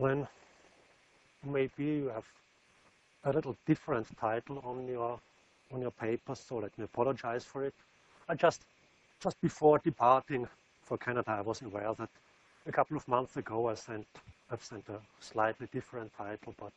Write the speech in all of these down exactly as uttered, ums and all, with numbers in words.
then maybe you have a little different title on your on your paper, so let me apologize for it. I just just before departing for Canada, I was aware that a couple of months ago I sent I've sent a slightly different title, but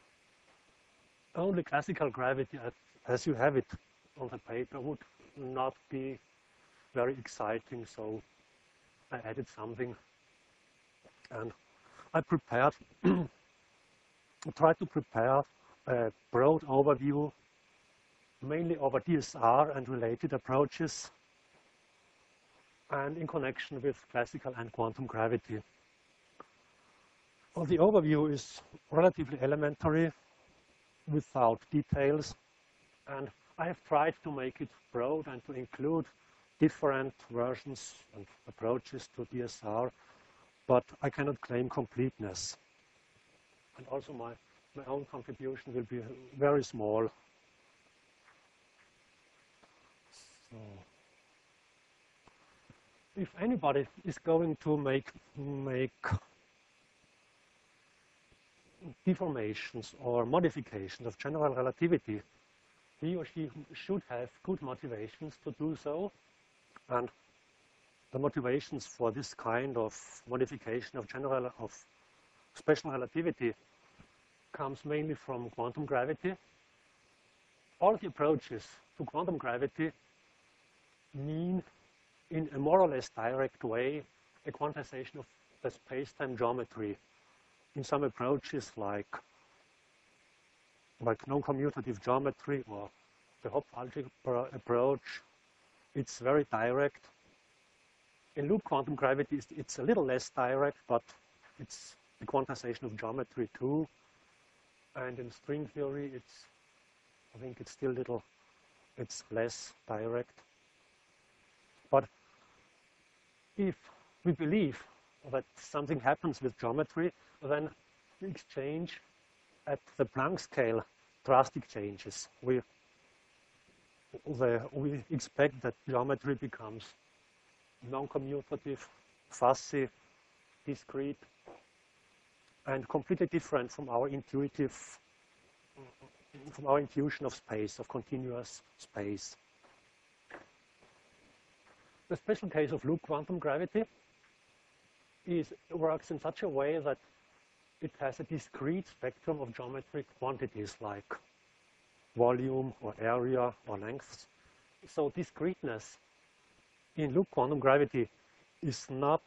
only classical gravity as you have it on the paper would not be very exciting, so I added something, and I prepared I tried to prepare a broad overview mainly over D S R and related approaches, and in connection with classical and quantum gravity. Well, the overview is relatively elementary, without details, and I have tried to make it broad and to include different versions and approaches to D S R, but I cannot claim completeness. And also my, my own contribution will be very small. So, if anybody is going to make, make deformations or modifications of general relativity, he or she should have good motivations to do so, and the motivations for this kind of modification of general of special relativity comes mainly from quantum gravity. All the approaches to quantum gravity mean, in a more or less direct way, a quantization of the space-time geometry. In some approaches like, like non-commutative geometry or the Hopf algebra approach, it's very direct. In loop quantum gravity, it's, it's a little less direct, but it's the quantization of geometry too. And in string theory, it's, I think it's still little, it's less direct. But if we believe that something happens with geometry, then we exchange at the Planck scale drastic changes. We, the, we expect that geometry becomes non-commutative, fuzzy, discrete, and completely different from our intuitive, from our intuition of space, of continuous space. The special case of loop quantum gravity is, works in such a way that it has a discrete spectrum of geometric quantities like volume or area or lengths. So discreteness in loop quantum gravity is not,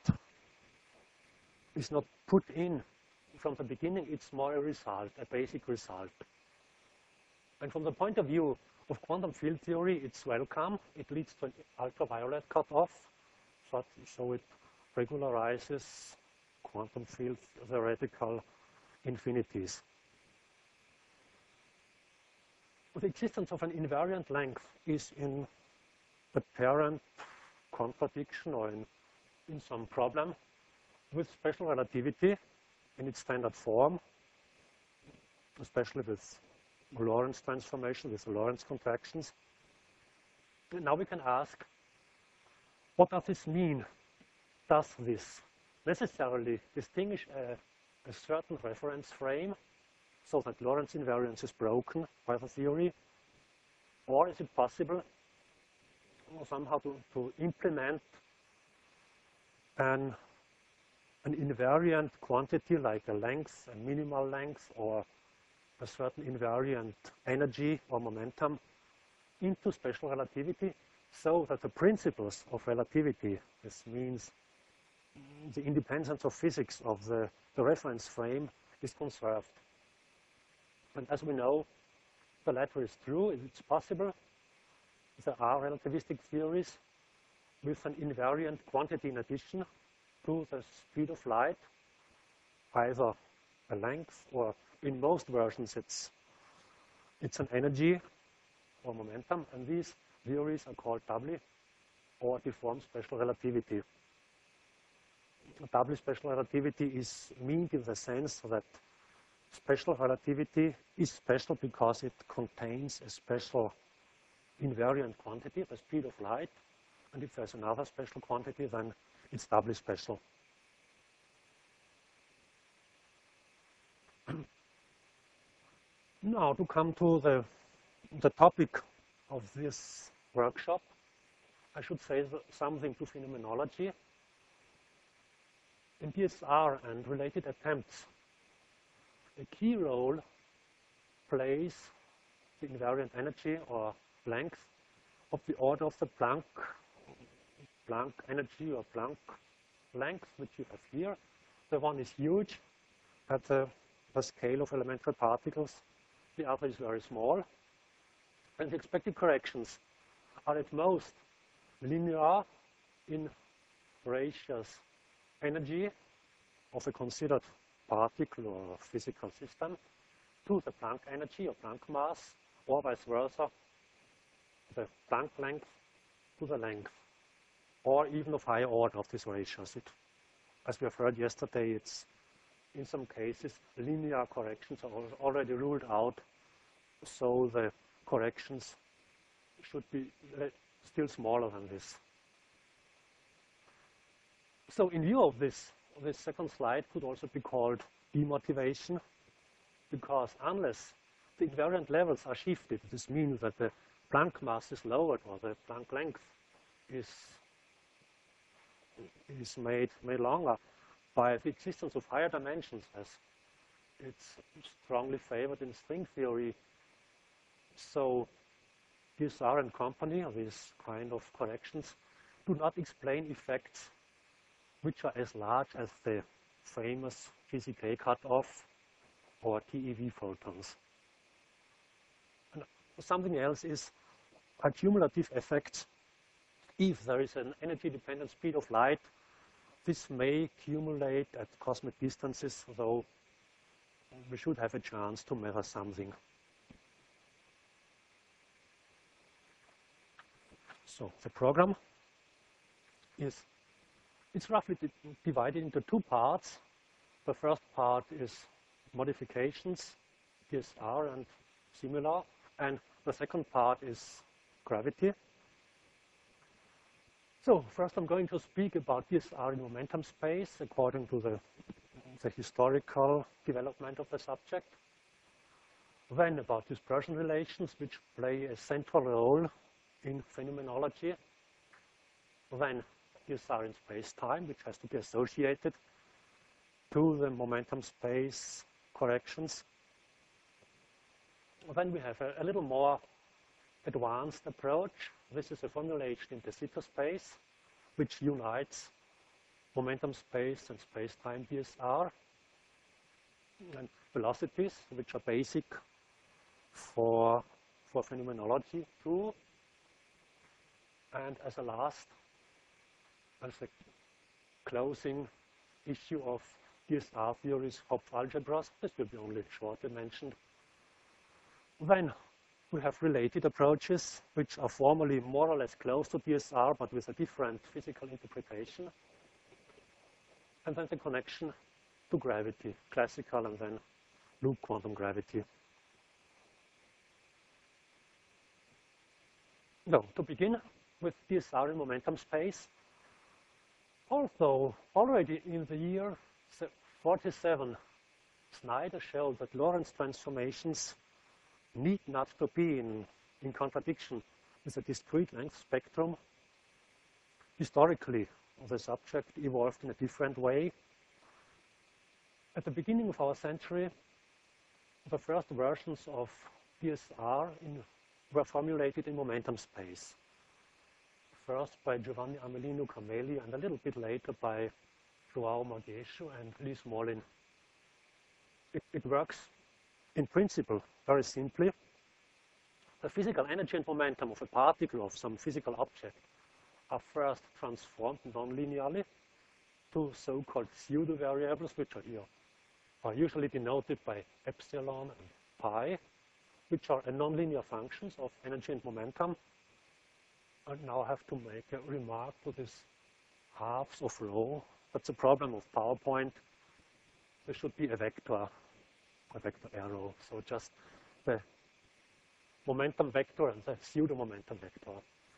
is not put in from the beginning. It's more a result, a basic result. And from the point of view of quantum field theory, it's welcome. It leads to an ultraviolet cutoff, so, so it regularizes quantum field theoretical infinities. The existence of an invariant length is in apparent contradiction or in, in some problem with special relativity in its standard form, especially with Lorentz transformation, with Lorentz contractions. And now we can ask, what does this mean? Does this necessarily distinguish a, a certain reference frame so that Lorentz invariance is broken by the theory? Or is it possible somehow to, to implement an, an invariant quantity like a length, a minimal length, or a certain invariant energy or momentum into special relativity so that the principles of relativity, this means the independence of physics of the, the reference frame, is conserved. And as we know, the latter is true. It's possible. There are relativistic theories with an invariant quantity in addition to the speed of light, either a length or, in most versions, it's, it's an energy or momentum, and these theories are called doubly or deformed special relativity. Doubly special relativity is mean in the sense that special relativity is special because it contains a special invariant quantity, the speed of light, and if there's another special quantity, then it's doubly special. Now to come to the, the topic of this workshop, I should say something to phenomenology. In D S R and related attempts, a key role plays the invariant energy or length of the order of the Planck, Planck energy or Planck length, which you have here. The one is huge at the, the scale of elementary particles. The other is very small. And the expected corrections are at most linear in ratios energy of a considered particle or physical system to the Planck energy or Planck mass, or vice versa, the Planck length to the length, or even of higher order of these ratios. It, as we have heard yesterday, it's in some cases linear corrections are already ruled out, so the corrections should be still smaller than this. So in view of this, this second slide could also be called demotivation, because unless the invariant levels are shifted, this means that the Planck mass is lowered or the Planck length is, is made, made longer by the existence of higher dimensions, as it's strongly favored in string theory. So D S R and company, these kind of corrections, do not explain effects which are as large as the famous G C K cutoff or T E V photons. And something else is accumulative effects. If there is an energy-dependent speed of light, this may accumulate at cosmic distances, though we should have a chance to measure something. So the program is it's roughly divided into two parts. The first part is modifications, D S R and similar, and the second part is gravity. So first I'm going to speak about D S R in momentum space according to the, the historical development of the subject. Then about dispersion relations, which play a central role in phenomenology. Then D S R in space-time, which has to be associated to the momentum space corrections. Then we have a, a little more advanced approach. This is a formulation in de Sitter space, which unites momentum space and space-time D S R, and velocities, which are basic for, for phenomenology too. And as a last, as a closing issue of D S R theories, Hopf algebras, this will be only shortly mentioned. Then we have related approaches, which are formally more or less close to D S R, but with a different physical interpretation. And then the connection to gravity, classical and then loop quantum gravity. So, to begin with D S R in momentum space, although already in the year forty-seven, Snyder showed that Lorentz transformations need not to be in, in contradiction with a discrete length spectrum. Historically, the subject evolved in a different way. At the beginning of our century, the first versions of D S R in, were formulated in momentum space. First by Giovanni Amelino Cameli, and a little bit later by João Marguecho and Lee Smolin. It, it works in principle very simply. The physical energy and momentum of a particle of some physical object are first transformed non-linearly to so-called pseudo variables, which are here are usually denoted by epsilon and pi, which are non-linear functions of energy and momentum. I now have to make a remark to this halves of rho. That's a problem of PowerPoint. There should be a vector, a vector arrow. So just the momentum vector and the pseudo momentum vector.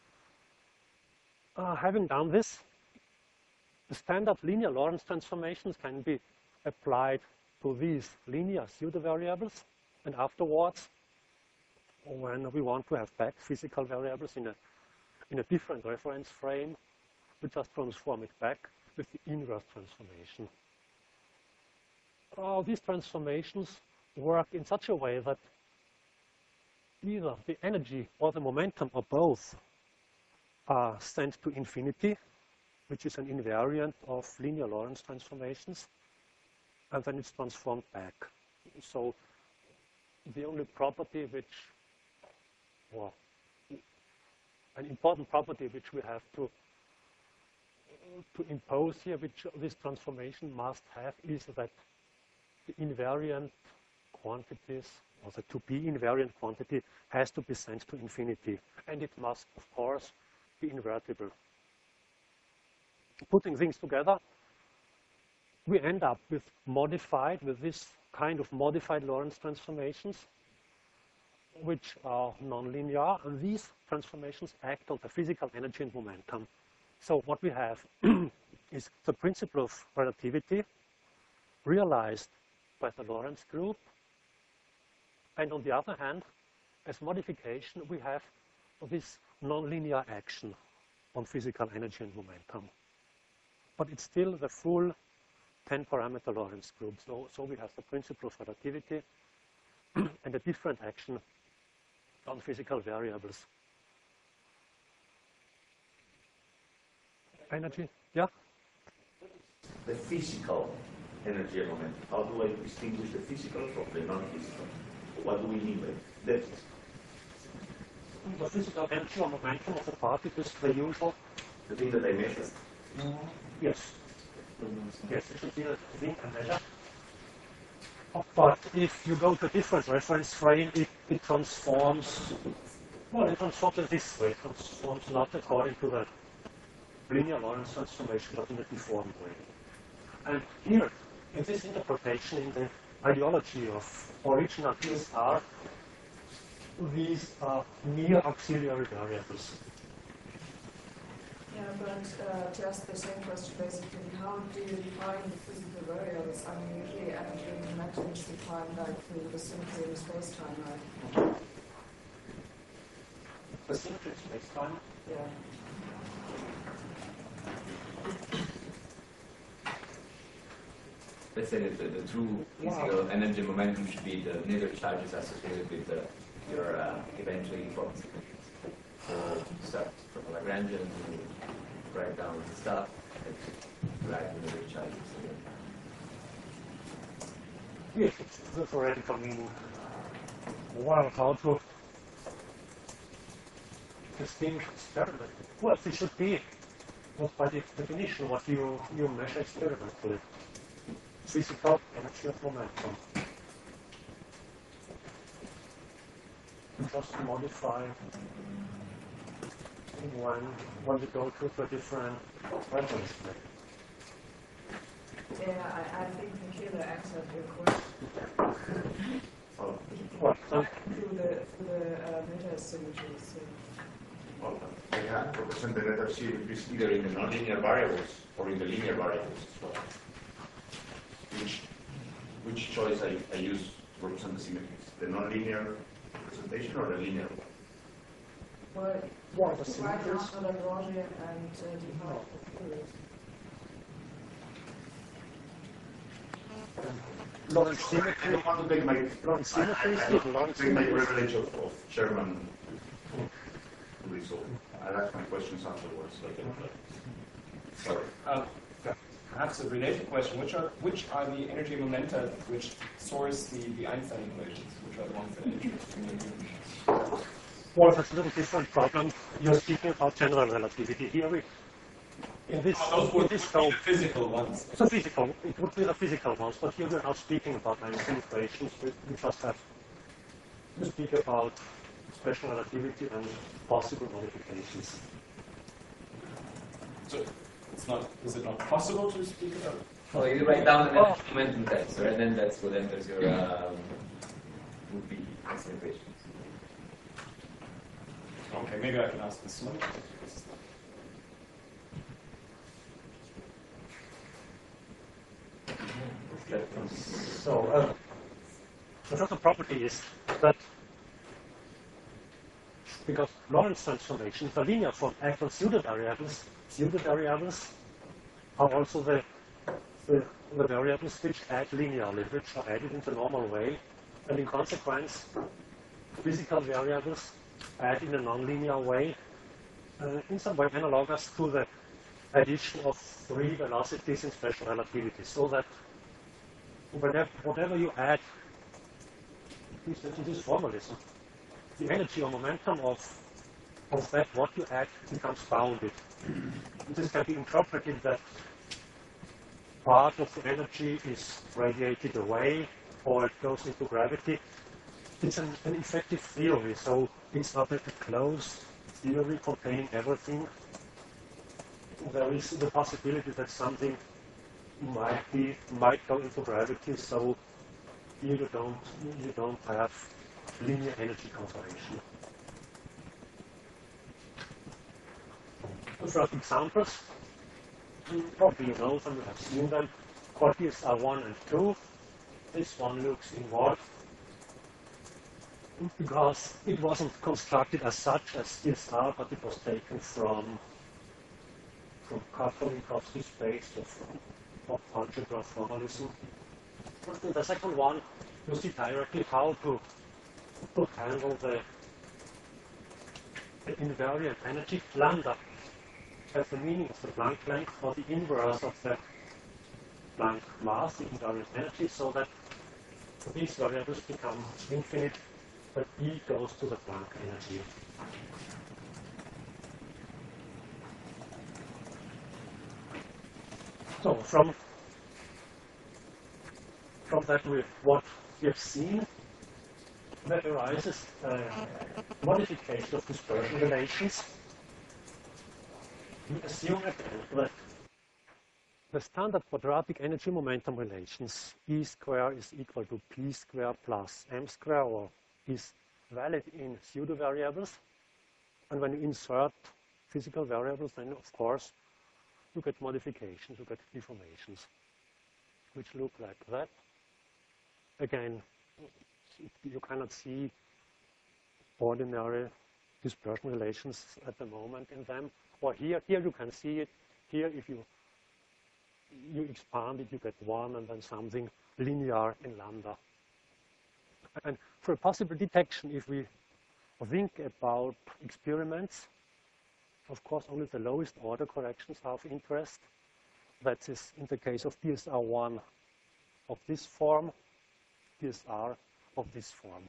Uh, having done this, the standard linear Lorentz transformations can be applied to these linear pseudo variables, and afterwards, when we want to have back physical variables in a in a different reference frame, we just transform it back with the inverse transformation. Oh, these transformations work in such a way that either the energy or the momentum or both are sent to infinity, which is an invariant of linear Lorentz transformations, and then it's transformed back. So the only property which, well, an important property which we have to to impose here, which this transformation must have, is that the invariant quantities, or the to be invariant quantity, has to be sent to infinity, and it must, of course, be invertible. Putting things together, we end up with modified, with this kind of modified Lorentz transformations, which are nonlinear, and these transformations act on the physical energy and momentum. So what we have is the principle of relativity realized by the Lorentz group, and on the other hand, as modification, we have this nonlinear action on physical energy and momentum. But it's still the full ten parameter Lorentz group. So, so we have the principle of relativity and a different action on physical variables. Energy, yeah? The physical energy and momentum. How do I distinguish the physical from the non-physical? What do we mean by that? The physical energy or momentum of the particles, the usual. The thing that I measure? Mm, yes. Yes, it should be a thing I measure. But if you go to a different reference frame, it, it transforms, well, it transforms in this way. It transforms not according to the linear Lorentz transformation, but in a deformed way. And here, in this interpretation, in the ideology of original P S R, these are near auxiliary variables. Yeah, but uh, to ask the same question basically, how do you define the physical variables? I mean, usually energy and momentum is defined like through the symmetry in space-time, right? The symmetry in space-time? Yeah. Let's say that the, the true physical wow. energy momentum should be the negative charges associated with the, your uh, eventually formed signatures. So you start from a Lagrangian, you write down the stuff, and write the negative charges. Yes, it's the theoretical meaning. Well, how to distinguish experiment? Well, it should be, not by the definition, what you, you measure experimentally. Physical energy of momentum. Just modify when, when we go to a different reference frame. Yeah, I, I think Michele answered your question. Oh. What? So, through the, through the uh, meta-symmetries. Yeah. Well, I can represent the letter C either in the nonlinear variables or in the linear variables as well. Which, which choice I, I use to represent the symmetries? The nonlinear representation or the linear one? Well, what the right symmetries? after Lagrangian and uh, divide the fluid. Lorentz symmetry. I don't want to take my Lorentz symmetries. I, I don't want to take my privilege of, of Sherman result. I'll ask my questions afterwards. Okay. Sorry. Um, Perhaps a related question: Which are which are the energy momenta which source the, the Einstein equations? Which are the ones that interest you? Well, that's a little different problem. You're speaking about general relativity. Here we, in this, Oh, those would in this be scope, the physical ones. so physical, it would be the physical ones, but here we're not speaking about Einstein equations. We, we just have to speak about special relativity and possible modifications. So it's not. Is it not possible to speak about? Well, you write down an energy momentum tensor, and then that's what enters your um, would be Einstein equations. Okay, maybe I can ask this one. So, uh, the first property is that because Lorentz transformations are linear for actual pseudo variables, pseudo variables are also the, the, the variables which add linearly, which are added in the normal way, and in consequence, physical variables add in a nonlinear way, uh, in some way analogous to the addition of three velocities in special relativity, so that whenever, whatever you add to this formalism, the energy or momentum of, of that what you add becomes bounded. This can be interpreted that part of the energy is radiated away or it goes into gravity. It's an, an effective theory, so it's not a closed theory containing everything. There is the possibility that something might be might go into gravity, so here you don't you don't have linear energy conservation. The first examples, probably you know them, you have seen them. Quantities are one and two. This one looks involved because it wasn't constructed as such as D S R, but it was taken from from Minkowski space or from of algebra formalism. In the second one, you see directly how to, to handle the, the invariant energy. Lambda has the meaning of the Planck length or the inverse of the Planck mass, the invariant energy, so that these variables become infinite, but E goes to the Planck energy. So from from that with what we have seen, that arises a modification of dispersion relations. We assume again that the standard quadratic energy momentum relations, E square is equal to P square plus M square, or is valid in pseudo variables. And when you insert physical variables, then of course you get modifications, you get deformations, which look like that. Again, you cannot see ordinary dispersion relations at the moment in them. Or here, here you can see it. Here, if you you expand it, you get one, and then something linear in lambda. And for a possible detection, if we think about experiments, of course, only the lowest order corrections are of interest. That is in the case of D S R one of this form, D S R of this form.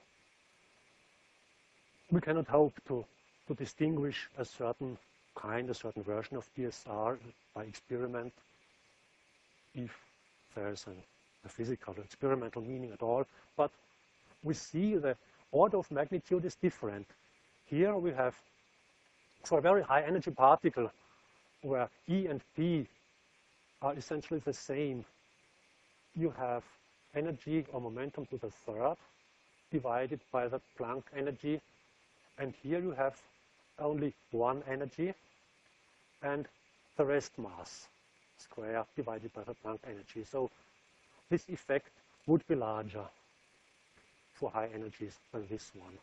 We cannot hope to, to distinguish a certain kind, a certain version of D S R by experiment if there is an, a physical or experimental meaning at all. But we see the order of magnitude is different. Here we have, for a very high energy particle, where E and P are essentially the same, you have energy or momentum to the third divided by the Planck energy, and here you have only one energy and the rest mass square divided by the Planck energy. So this effect would be larger for high energies than this one.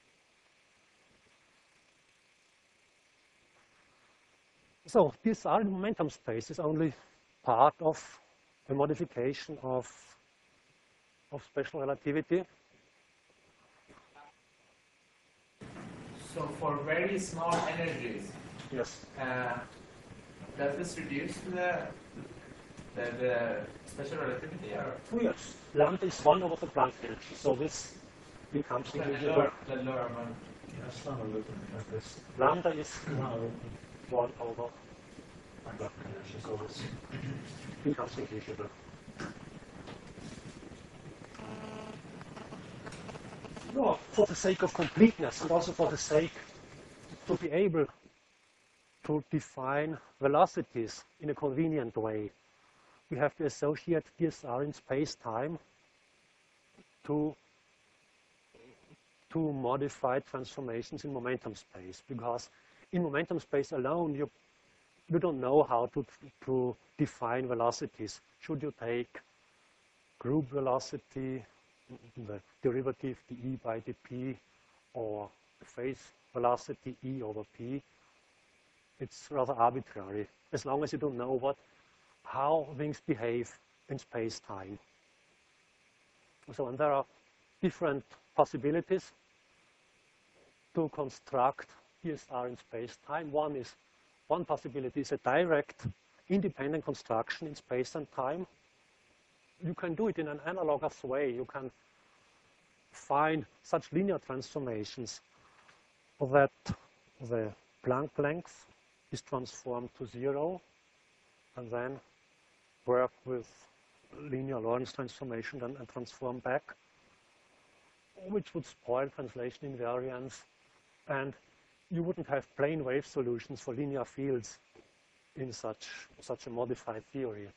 So this R momentum space is only part of the modification of, of special relativity. So for very small energies, Yes. uh, does this reduce the, the, the special relativity? Or? Oh, yes. Lambda is one over the Planck energy, so this becomes The negligible. lower, the lower amount. Yes, this. Lambda is one over Planck energy, so this becomes negligible. No, for the sake of completeness and also for the sake to be able to define velocities in a convenient way, we have to associate D S R in space-time to, to modify transformations in momentum space, because in momentum space alone, you, you don't know how to, to define velocities. Should you take group velocity, the derivative dE by dP, or phase velocity E over P. It's rather arbitrary, as long as you don't know what, how things behave in space-time. So, and there are different possibilities to construct D S R in space-time. One is, one possibility is a direct, independent construction in space and time. You can do it in an analogous way. You can find such linear transformations that the Planck length is transformed to zero, and then work with linear Lorentz transformation and, and transform back, which would spoil translation invariance, and you wouldn't have plane wave solutions for linear fields in such, such a modified theory.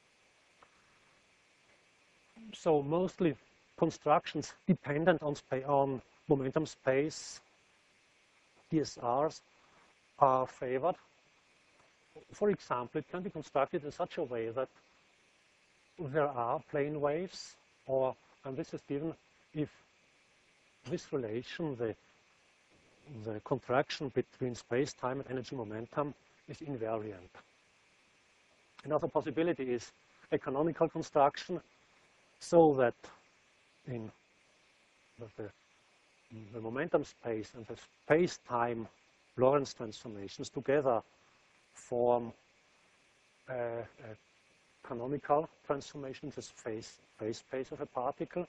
So mostly constructions dependent on, spa on momentum space D S Rs are favored. For example, it can be constructed in such a way that there are plane waves, or, and this is given if this relation, the, the contraction between space-time and energy momentum, is invariant. Another possibility is a canonical construction, so that in the, the momentum space and the space-time Lorentz transformations together form a, a canonical transformation, the phase, phase space of a particle,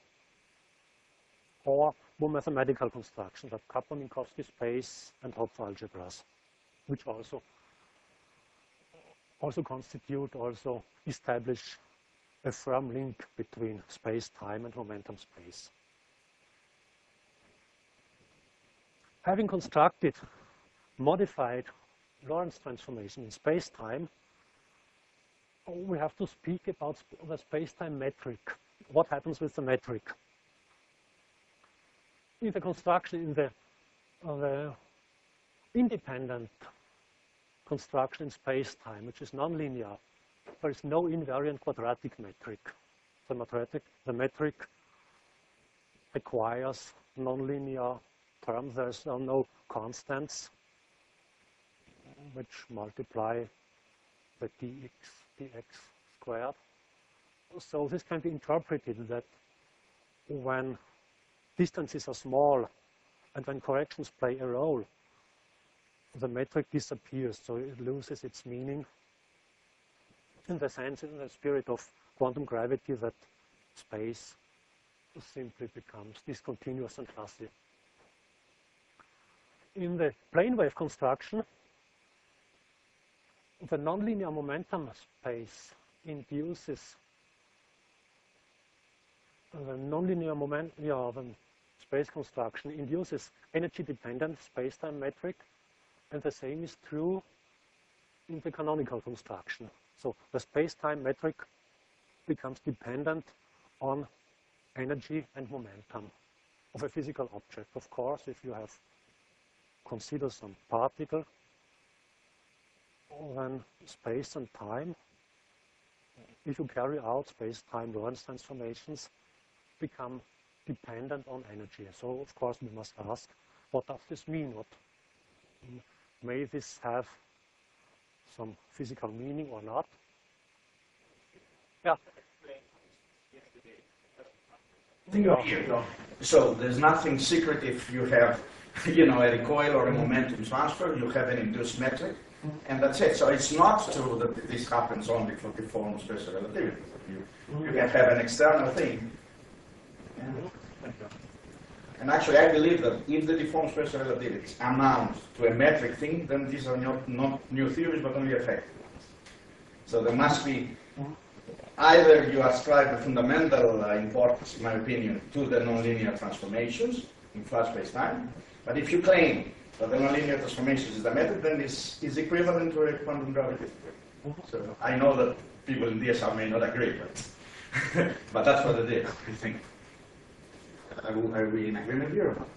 or more mathematical constructions like Kaplan-Minkowski space and Hopf algebras, which also also constitute, also establish a firm link between space-time and momentum space. Having constructed modified Lorentz transformation in space-time, we have to speak about the space-time metric. What happens with the metric? In the construction, in the, uh, the independent construction in space-time, which is nonlinear, there is no invariant quadratic metric. The metric, the metric requires nonlinear terms. There are no constants which multiply the dx, dx squared. So this can be interpreted that when distances are small and when corrections play a role, the metric disappears, so it loses its meaning, in the sense, in the spirit of quantum gravity, that space simply becomes discontinuous and fuzzy. In the plane wave construction, the nonlinear momentum space induces the nonlinear moment, yeah, the space construction induces energy-dependent space-time metric, and the same is true in the canonical construction. So the space-time metric becomes dependent on energy and momentum of a physical object. Of course, if you have consider some particle, then space and time, if you carry out space-time Lorentz transformations, become dependent on energy. So, of course, we must ask, what does this mean? What may this have some physical meaning or not? Yeah. Here. So there's nothing secret if you have, you know, a recoil or a momentum transfer. You have an induced metric, and that's it. So it's not true that this happens only for the form of special relativity. You, you can have an external thing. Yeah. And actually, I believe that if the deformed special relativities amount to a metric thing, then these are not, not new theories, but only effective ones. So there must be, either you ascribe the fundamental uh, importance, in my opinion, to the nonlinear transformations in flat space-time, but if you claim that the nonlinear transformations is the metric, then this is equivalent to a quantum gravity theory. So I know that people in D S R may not agree, but, but that's what it is, I think. Are we, are we in agreement here or not?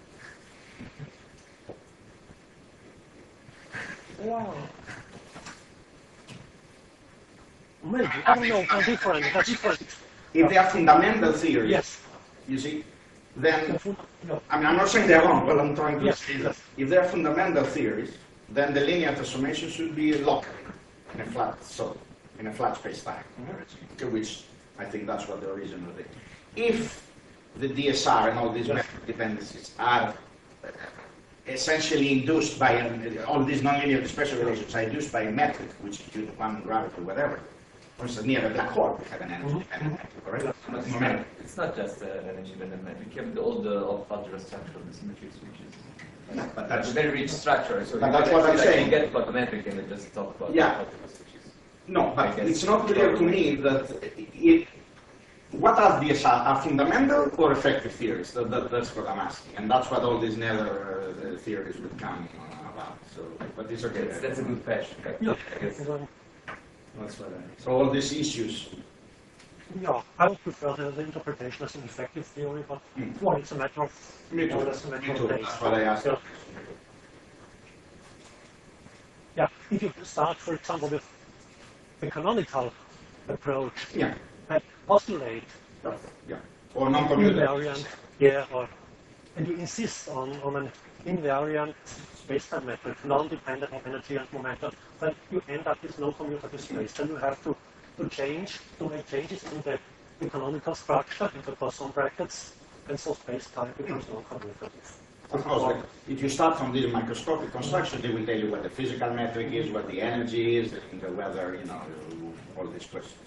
Wow. Maybe. I don't know. They're different. They're different. if they are fundamental theories, Yes. you see, then, No. I mean, I'm not saying they're wrong, but I'm trying to Yes, say that yes. if they're fundamental theories, then the linear transformation should be local in a flat, so in a flat space-time, which I think that's what the original thing. If the D S R and all these metric dependencies are essentially induced by an, all these nonlinear dispersion relations are induced by a metric, which is due to quantum gravity or whatever. For instance, near a black hole, we have an energy dependent metric, correct? It's not, it's not just uh, an energy dependent metric. You have all the algebra structure of the symmetry switches. No, but That's that's a very rich structure. So But you that's can what I'm actually, like, saying. forget about the metric and then just talk about Yeah. the algebra switches. no, but I guess it's not clear to me that it. What are D S R? Are fundamental or effective theories? That, that, that's what I'm asking, and that's what all these nether uh, theories would come uh, about. So, but it's okay. That's, that's a good question. I Yeah. guess. That's what I, so all these issues. Yeah, I would prefer the, the interpretation as an effective theory, but Mm. well, it's a matter of Me too. more or less a matter Me of too. taste. That's what I asked. Yeah. Yeah, if you start, for example, with the canonical approach Yeah. and postulate Yeah. yeah. Or non-commutative. invariant, yeah, or and you insist on, on an invariant space-time metric, non-dependent on energy and momentum, then you end up with no commutative space. Then you have to, to change, to make changes in the, the canonical structure, in the Poisson brackets, and so space-time becomes non-commutative. Of course, like, if you start from this microscopic construction, they will tell you what the physical metric is, what the energy is, and the weather, you know, all these questions.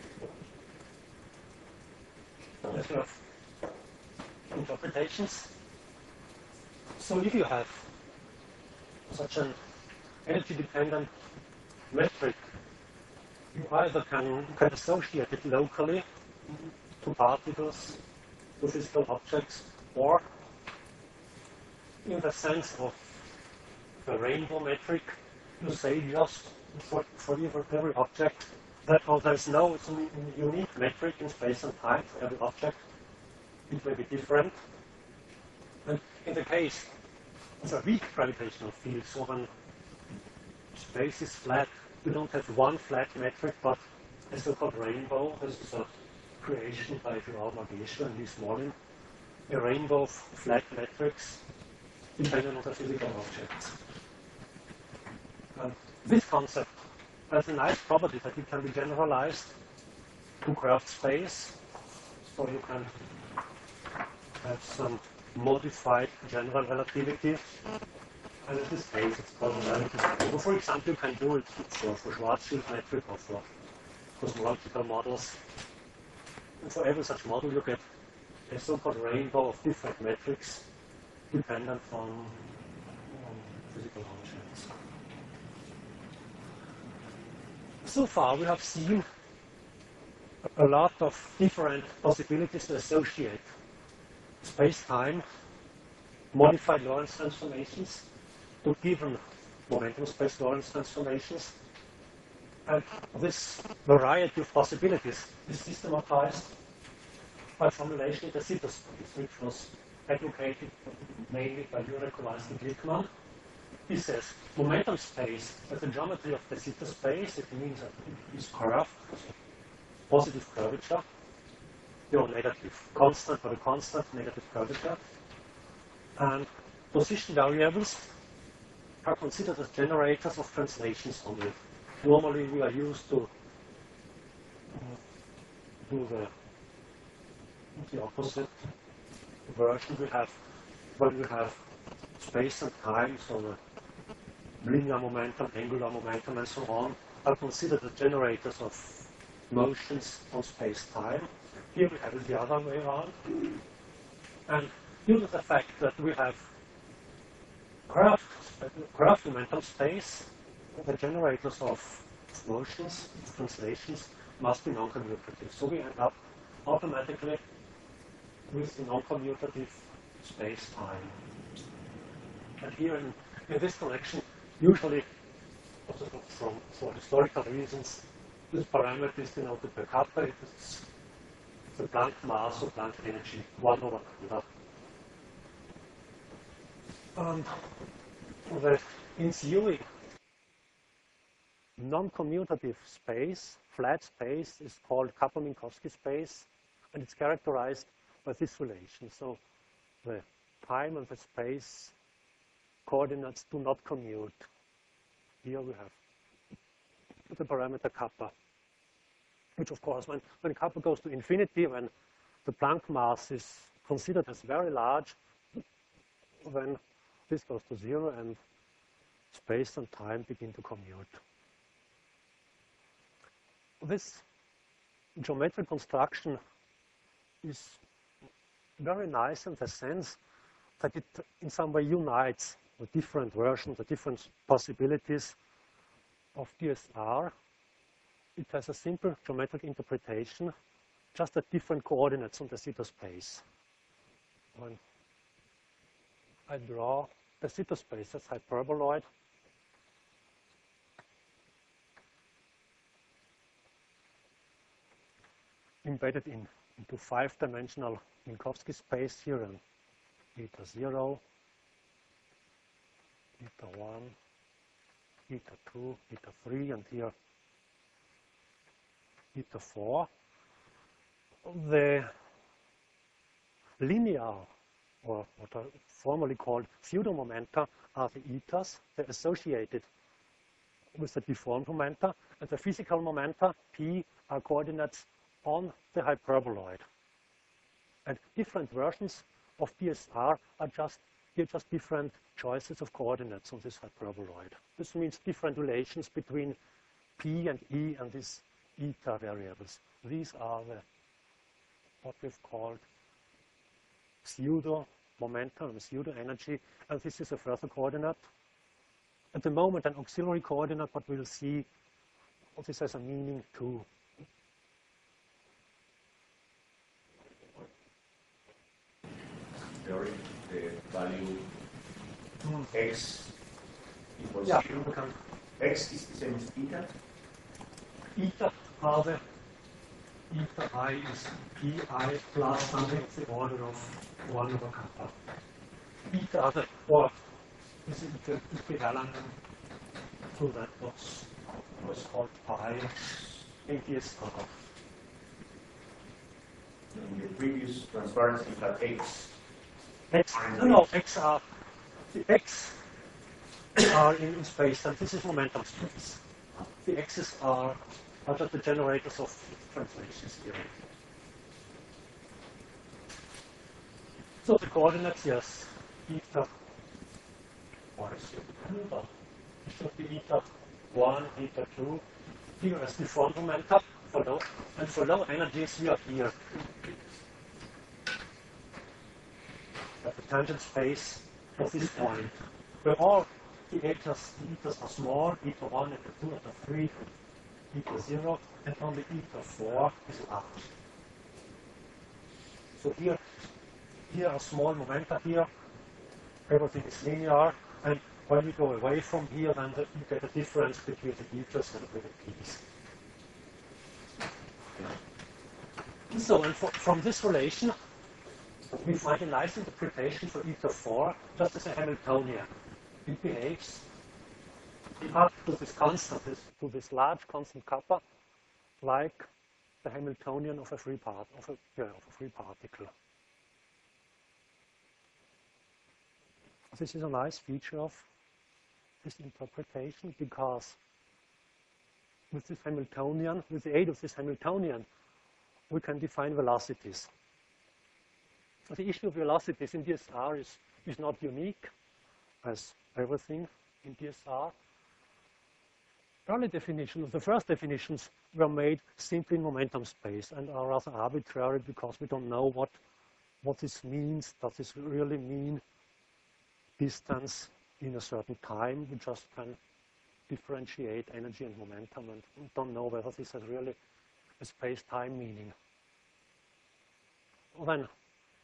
Yes, you have interpretations. So if you have such an energy-dependent metric, you either can, can associate it locally to particles, to physical objects, or in the sense of the rainbow metric, you say just for, for every object that oh, there's no unique metric in space and time for every object. It may be different. And in the case of a weak gravitational field, so when space is flat, we don't have one flat metric, but a so-called rainbow. This is a creation by Joao Magesho and Lee Smolin. A rainbow of flat metrics depending on the physical objects. And this concept has a nice property that it can be generalized to curved space, so you can have some modified general relativity, and in this case it's called a relative rainbow. For example, you can do it for, for Schwarzschild metric or for cosmological models. And for every such model you get a so-called rainbow of different metrics dependent on, on physical objects. So far we have seen a lot of different possibilities to associate space-time, modified Lorentz transformations to given momentum space Lorentz transformations. And this variety of possibilities is systematized by formulation in the zeta space, which was advocated mainly by Jurek Kowalski Glickman. He says momentum space as the geometry of the zeta space, it means that it is curved, positive curvature, or negative constant, or a constant negative curvature. And position variables are considered as generators of translations on it. Normally we are used to uh, do the, the opposite version. We have when we have space and time, so the linear momentum, angular momentum, and so on, are considered as generators of motions on space-time. Here we have it the other way around. And due to the fact that we have curved, curved momentum space, the generators of motions, translations, must be non-commutative. So we end up automatically with the non-commutative space-time. And here in, in this connection, usually, also from, for historical reasons, this parameter is denoted per kappa. It is the Planck mass or Planck energy, one over lambda. And the ensuing non-commutative space, flat space, is called Kappa-Minkowski space. And it's characterized by this relation. So the time and the space coordinates do not commute. Here we have the parameter kappa, which of course, when, when kappa goes to infinity, when the Planck mass is considered as very large, then this goes to zero and space and time begin to commute. This geometric construction is very nice in the sense that it in some way unites the different versions, the different possibilities of D S R. It has a simple geometric interpretation, just at different coordinates on the zeta space. When I draw the zeta space as hyperboloid, embedded in, into five-dimensional Minkowski space here, and eta zero, eta one, eta two, eta three, and here eta four. The linear, or what are formerly called pseudo-momenta, are the etas. They're associated with the deformed momenta, and the physical momenta, p, are coordinates on the hyperboloid. And different versions of D S R are just here just different choices of coordinates on this hyperboloid. This means different relations between p and e and these eta variables. These are the what we've called pseudo momentum, pseudo energy, and this is a further coordinate. At the moment, an auxiliary coordinate, but we'll see what this has a meaning too. Theory, the value x equals Yeah, zero. we can. X is the same as eta. Eta are the eta I is pi plus something of the order of one over kappa. Eta are the, or this is the equivalent to that was, was called pi in D S R. In the previous transparency, you had x. X, no, no, x are, the x are in, in space, and this is momentum space. The x's are, are just the generators of translations here. So the coordinates, yes, eta, what is it? Eta. It should be eta one, eta two. Here is the front momentum for low, and for low energies we are here. At the tangent space of this point, where all the etas, the etas are small, eta one, eta two, eta three, eta zero, and only eta four is large. So here, here are small momenta here, everything is linear, and when we go away from here, then the, you get a difference between the etas and the p's. So, and for, from this relation, we find a nice interpretation for eta four, just as a Hamiltonian. It behaves up to this constant, this, to this large constant kappa, like the Hamiltonian of a free part, of a, yeah, of a free particle. This is a nice feature of this interpretation, because with this Hamiltonian, with the aid of this Hamiltonian, we can define velocities. The issue of velocities in D S R is, is not unique, as everything in D S R. Early definitions, the first definitions were made simply in momentum space and are rather arbitrary because we don't know what, what this means. Does this really mean distance in a certain time? We just can differentiate energy and momentum and don't know whether this has really a space-time meaning. Well, then,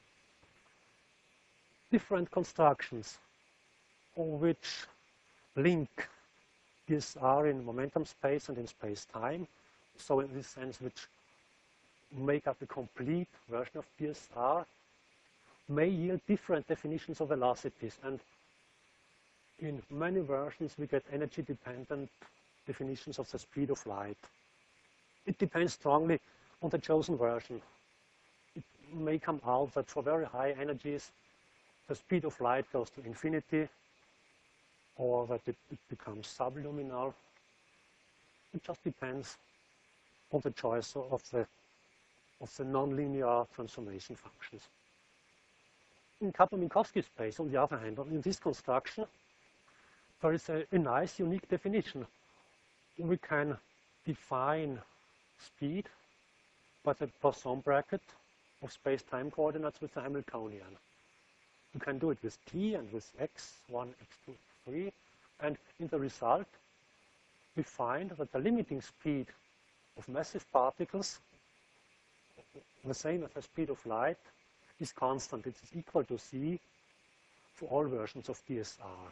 different constructions which link D S R in momentum space and in space-time, so in this sense which make up a complete version of D S R, may yield different definitions of velocities, and in many versions we get energy-dependent definitions of the speed of light. It depends strongly on the chosen version. may come out that for very high energies, the speed of light goes to infinity, or that it, it becomes subluminal. It just depends on the choice of the, of the nonlinear transformation functions. In Kaplan-Minkowski space, on the other hand, in this construction, there is a, a nice, unique definition. We can define speed by the Poisson bracket of space-time coordinates with the Hamiltonian. You can do it with t and with x, one, x two, three, and in the result, we find that the limiting speed of massive particles, the same as the speed of light, is constant. It is equal to c for all versions of D S R.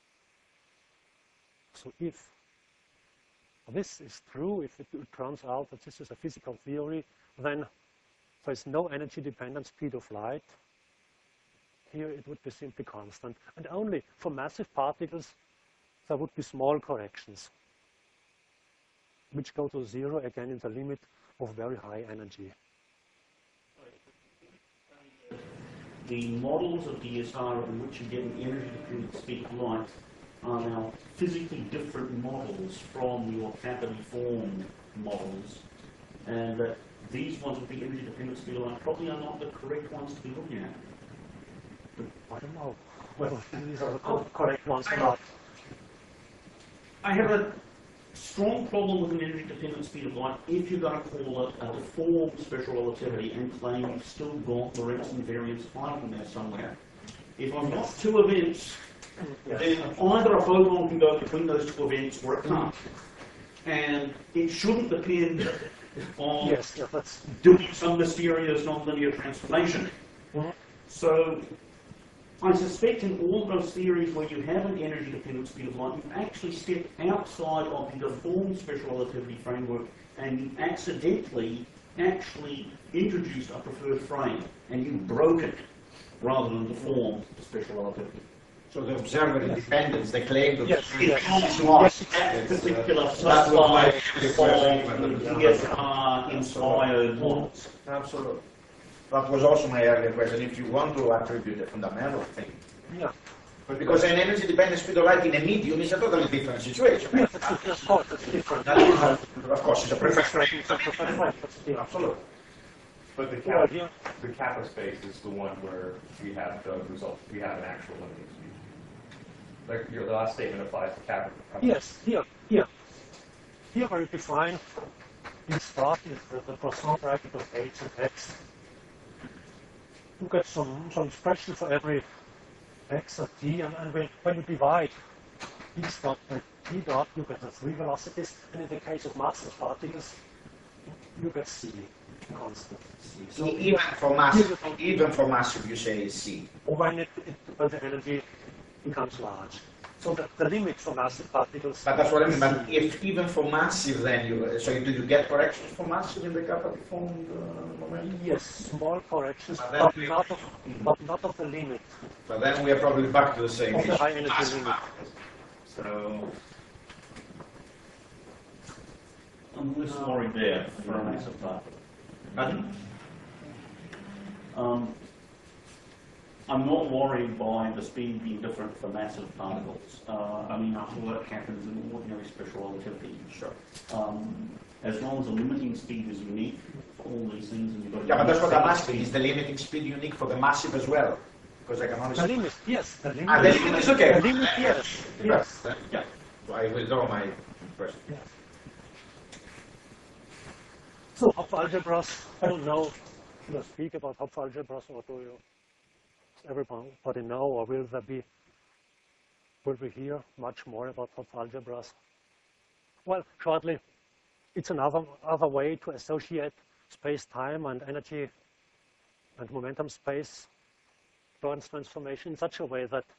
So if this is true, if it, it turns out that this is a physical theory, then there is no energy-dependent speed of light. Here it would be simply constant. And only for massive particles, there would be small corrections, which go to zero again in the limit of very high energy. The models of D S R in which you get an energy-dependent speed of light are now physically different models from your cavity formed models, and that these ones with the energy-dependent speed of light probably are not the correct ones to be looking at. I don't know whether these are the co correct ones or not. I have a strong problem with an energy-dependent speed of light if you're going to call it a deformed special relativity and claim you've still got Lorentz invariance hiding there somewhere. If I've got two events, Yes. then either a photon can go between those two events or it can't. And it shouldn't depend on Yes, yeah, that's doing some mysterious nonlinear transformation. Mhm. So I suspect in all those theories where you have an energy-dependent speed of light, you've actually stepped outside of the deformed special relativity framework and you accidentally actually introduced a preferred frame and you broke it rather than deformed the special relativity. So the observer independence, the claim that Yes, the yes. is lost. That It's, uh, particular that was subtype my of question. D S R-inspired models. Absolutely. That was also my earlier question. If you want to attribute a fundamental thing, yeah. but because an energy-dependent speed of light in a medium is a totally different situation. Yes, it's, of course, it's different. That is, a- of course, it's a It's preference. a preferred frame, but still. Absolutely. But the Well, Kappa, yeah. the Kappa space is the one where we have the result, we have an actual limiting speed. Like your last statement applies to Kappa. Yes, here, here. Here where you define, you start with the, the Poisson bracket of h and x. You get some, some expression for every x at t, and, and when, when you divide x dot by t dot, you get the three velocities, and in the case of massive particles, you get c, constant c. So E- Even for massive, even for massive, you say is C. when, it, it, when the energy becomes large. So the, the limit for massive particles. But that's what I mean. But if even for massive, then you so did you get corrections for massive in the Kappa deformed uh, momentum? Yes, small corrections, But but, then we- not of, but not of the limit, But then we are probably back to the same of the issue. high energy limit. So I'm less worried there for a massive particle. Pardon? Um, I'm not worried by the speed being different for massive particles. Uh, I mean, after all, that happens in ordinary special relativity. Sure. Um, as long as the limiting speed is unique for all these things, and you've got Yeah, but that's what I'm unique asking. Is the limiting speed unique for the massive as well? Because I can only The limit, yes, the limit. Ah, the limit is okay. The limit, yes, yes. Yeah. So I withdraw my question. yes. So Hopf algebras, I don't know, should I speak about Hopf algebras, or do you, does everybody know, or will there be, will we hear much more about Hopf algebras? Well, shortly, it's another other way to associate space-time and energy and momentum space Lorentz transformation in such a way that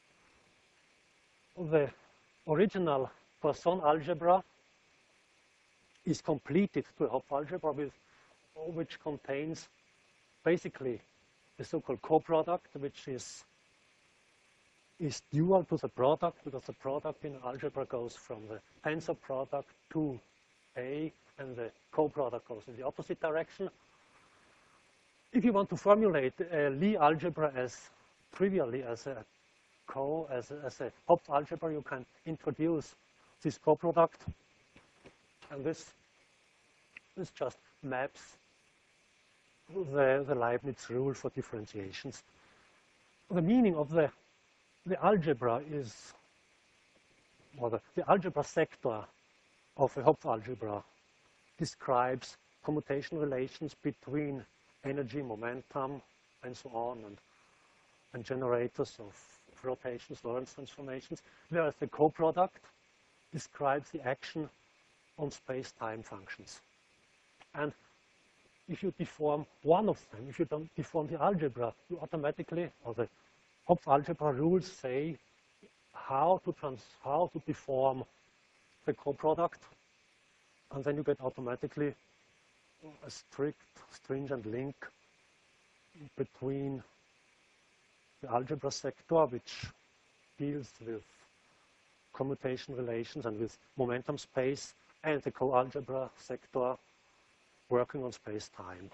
the original Poisson algebra is completed to a Hopf algebra with, which contains basically the so-called coproduct, which is is dual to the product, because the product in algebra goes from the tensor product to A, and the coproduct goes in the opposite direction. if you want to formulate a Lie algebra as trivially as a co as a, as a Hopf algebra, you can introduce this coproduct, and this this just maps the, the Leibniz rule for differentiations. The meaning of the the algebra is, or the, the algebra sector of a Hopf algebra describes commutation relations between energy, momentum, and so on, and, and generators of rotations, Lorentz transformations, whereas the coproduct describes the action on space-time functions. And if you deform one of them, if you don't deform the algebra, you automatically, or the Hopf algebra rules say how to trans, how to deform the coproduct, and then you get automatically a strict, stringent link between the algebra sector, which deals with commutation relations and with momentum space, and the co-algebra sector working on space-time.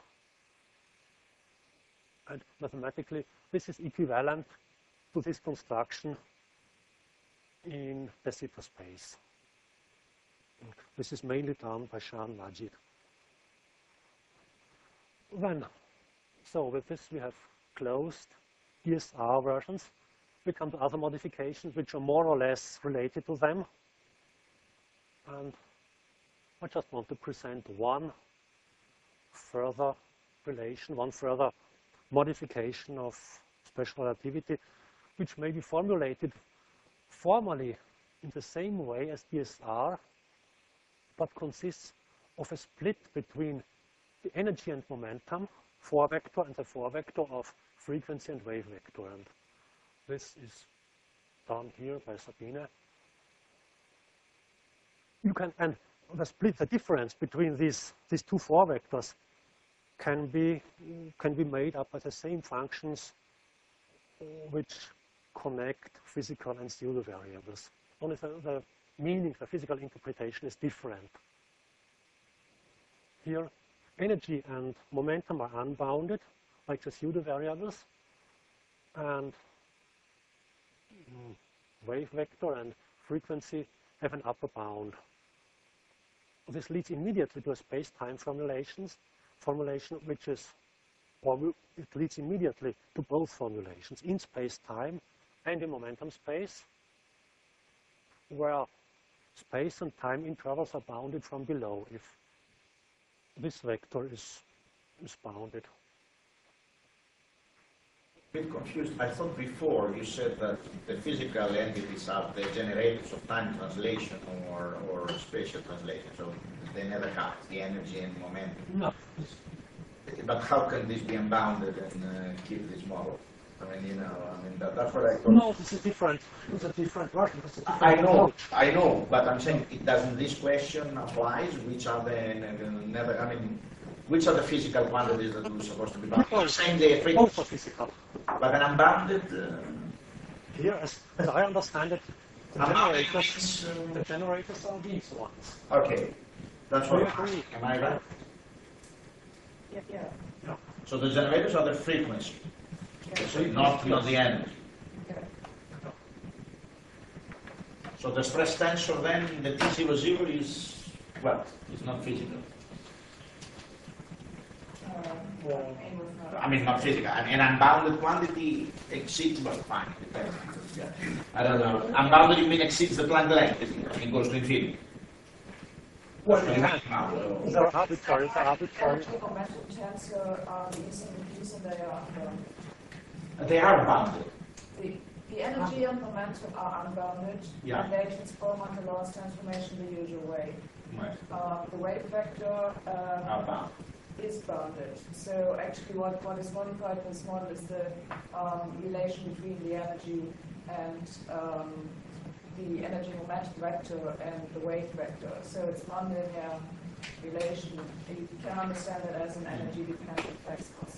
And mathematically, this is equivalent to this construction in de Sitter space. This is mainly done by Jean Majid. Then, so with this we have closed D S R versions. We come to other modifications which are more or less related to them. And I just want to present one further relation, one further modification of special relativity, which may be formulated formally in the same way as D S R, but consists of a split between the energy and momentum, four vector, and the four vector of frequency and wave vector. And this is done here by Sabine. You can, and the split, the difference between these, these two four vectors can be, can be made up by the same functions which connect physical and pseudo variables. Only the, the meaning, the physical interpretation is different. Here, energy and momentum are unbounded, like the pseudo variables, and mm, wave vector and frequency have an upper bound. This leads immediately to a space-time formulations, formulation which is, or it leads immediately to both formulations in space-time and in momentum space, where space and time intervals are bounded from below if this vector is, is bounded. A bit confused. I thought before you said that the physical entities are the generators of time translation or, or spatial translation, so they never have the energy and momentum. No. But how can this be unbounded and uh, keep this model? I mean, you know, I mean, that, that's what I thought. No, this is different. It's a different version. It's a different I know, approach. I know, but I'm saying, it doesn't this question applies? Which are the, the never, I mean, which are the physical quantities that we're supposed to be bounded? Both. Same day frequency. Both are physical. But an unbounded. Uh, Here, as, as I understand it, the unbounded generators, means, uh, the generators are these ones. okay, that's Do what you I'm agree? asking. Am I right? Yeah, yeah. No. So the generators are the frequency, yeah. so not, not the energy. Okay. So the stress tensor then, the T zero zero is, well, it's not physical. Um, what do you mean with that? I mean, not physical. An, an unbounded quantity exceeds, well, fine, it depends. Yeah. I don't know. Unbounded, you mean exceeds the Planck length, isn't it? It goes to infinity. Well, So you you have have now, these are arbitrary, they're arbitrary. Energy momentum tensor are these and these, and they are unbounded. uh, they are bounded. The, the energy and momentum are unbounded, Yeah. and they transform under Lorentz transformation the usual way. Right. Uh, the wave vector um, Are bound. is bounded. So actually what, what is modified in this model is the um, relation between the energy and um, the energy momentum vector and the wave vector. So it's nonlinear relation. You can understand it as an energy dependent vector.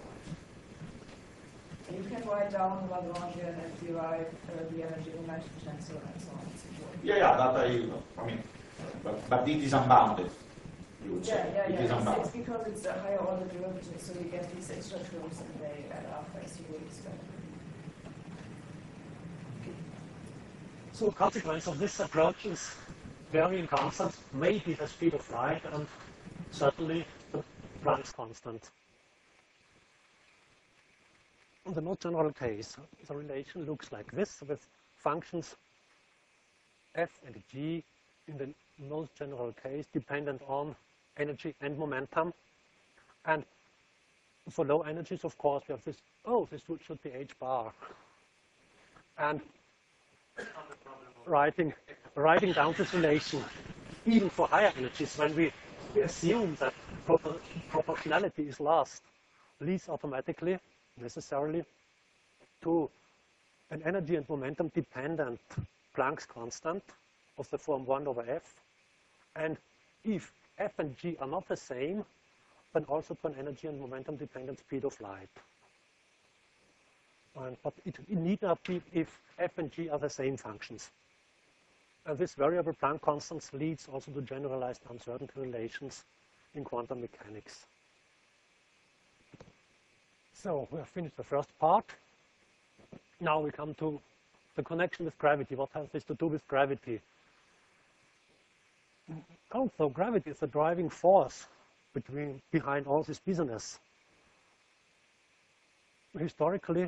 You can write down Lagrangian and derive uh, the energy momentum tensor and so on and so forth. Yeah, yeah, that I, I mean, but, but it is unbounded. would Yeah, say. yeah, It yeah. is It's, unbalanced. it's because it's a higher order derivative, so you get these extra terms and they add up as you would expect. So a consequence of this approach is varying constants, maybe the speed of light, and certainly the Planck's constant. In the most general case, the relation looks like this, with functions f and g in the most general case dependent on energy and momentum. And for low energies, of course, we have this, oh, this should be h bar. And writing, writing down this relation, even for higher energies, when we assume that propor proportionality is lost, leads automatically, necessarily, to an energy and momentum dependent Planck's constant of the form one over f. And if f and g are not the same, then also to an energy and momentum dependent speed of light. And, but it, it need not be if f and g are the same functions. And this variable Planck constants leads also to generalized uncertainty relations in quantum mechanics. So we have finished the first part. Now we come to the connection with gravity. What has this to do with gravity? Also, gravity is the driving force between, behind all this business. Historically,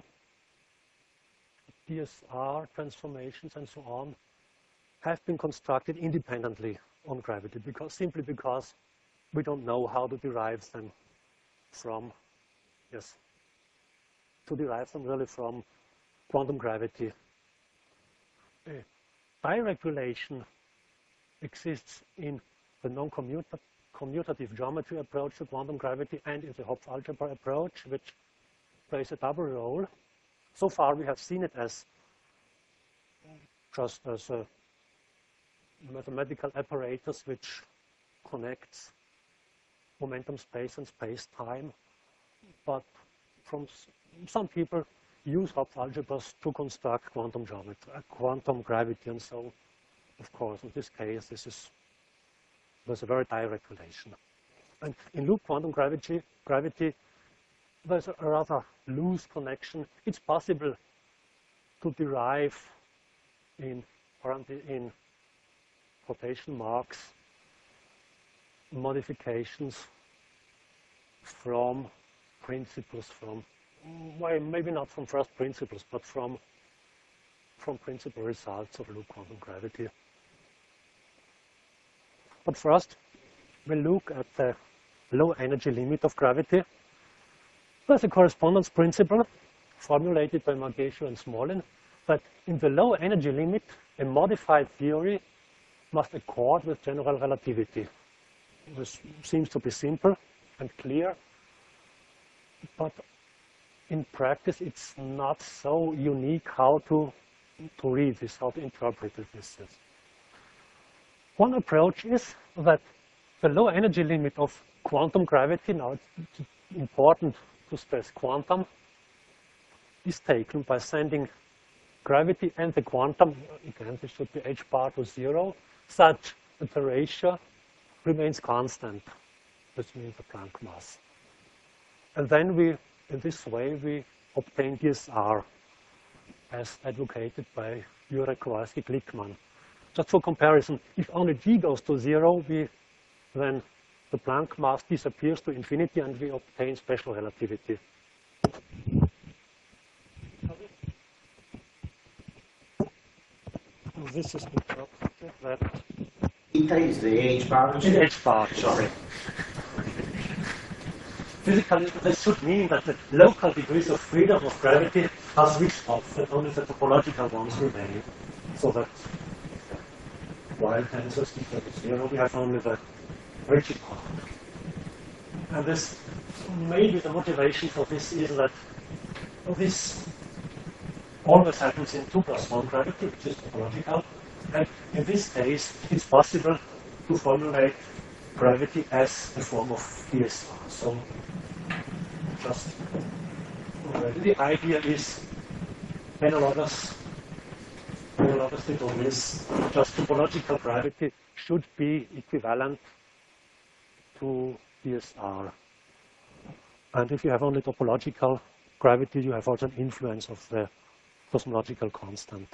D S R transformations and so on have been constructed independently on gravity, because simply because we don't know how to derive them from, yes, to derive them really from quantum gravity. A direct relation exists in the non-commutative geometry approach to quantum gravity and in the Hopf algebra approach, which plays a double role. So far we have seen it as just as a mathematical apparatus which connects momentum space and space time, but from some people use Hopf algebras to construct quantum geometry, uh, quantum gravity, and so, of course, in this case, this is there's a very direct relation. And in loop quantum gravity, gravity, there's a rather loose connection. It's possible to derive in in quotation marks modifications from principles, from well, maybe not from first principles, but from from principal results of loop quantum gravity. But first, we'll look at the low energy limit of gravity. There's a correspondence principle formulated by Margesio and Smolin that in the low energy limit, a modified theory must accord with general relativity. This seems to be simple and clear, but in practice, it's not so unique how to, to read this, how to interpret this. One approach is that the low energy limit of quantum gravity, now it's important to stress quantum, is taken by sending gravity and the quantum, again this should be h bar to zero, such that the ratio remains constant. This means the Planck mass. And then we, in this way, we obtain D S R as advocated by Jurek, Kowalski, Glickman. Just for comparison, if only G goes to zero, we, then the Planck mass disappears to infinity and we obtain special relativity. This is interpreted that Eta is the H bar. H bar, sorry. Physically, this should mean that the local degrees of freedom of gravity are switched off, that only the topological ones remain. So that while tensors equal to zero, we have only the rigid part. And this, maybe the motivation for this is that this always happens in two plus one gravity, which is topological. And in this case, it's possible to formulate gravity as a form of D S R. So just already the idea is analogous, analogously to this, just topological gravity should be equivalent to D S R. And if you have only topological gravity, you have also an influence of the cosmological constant.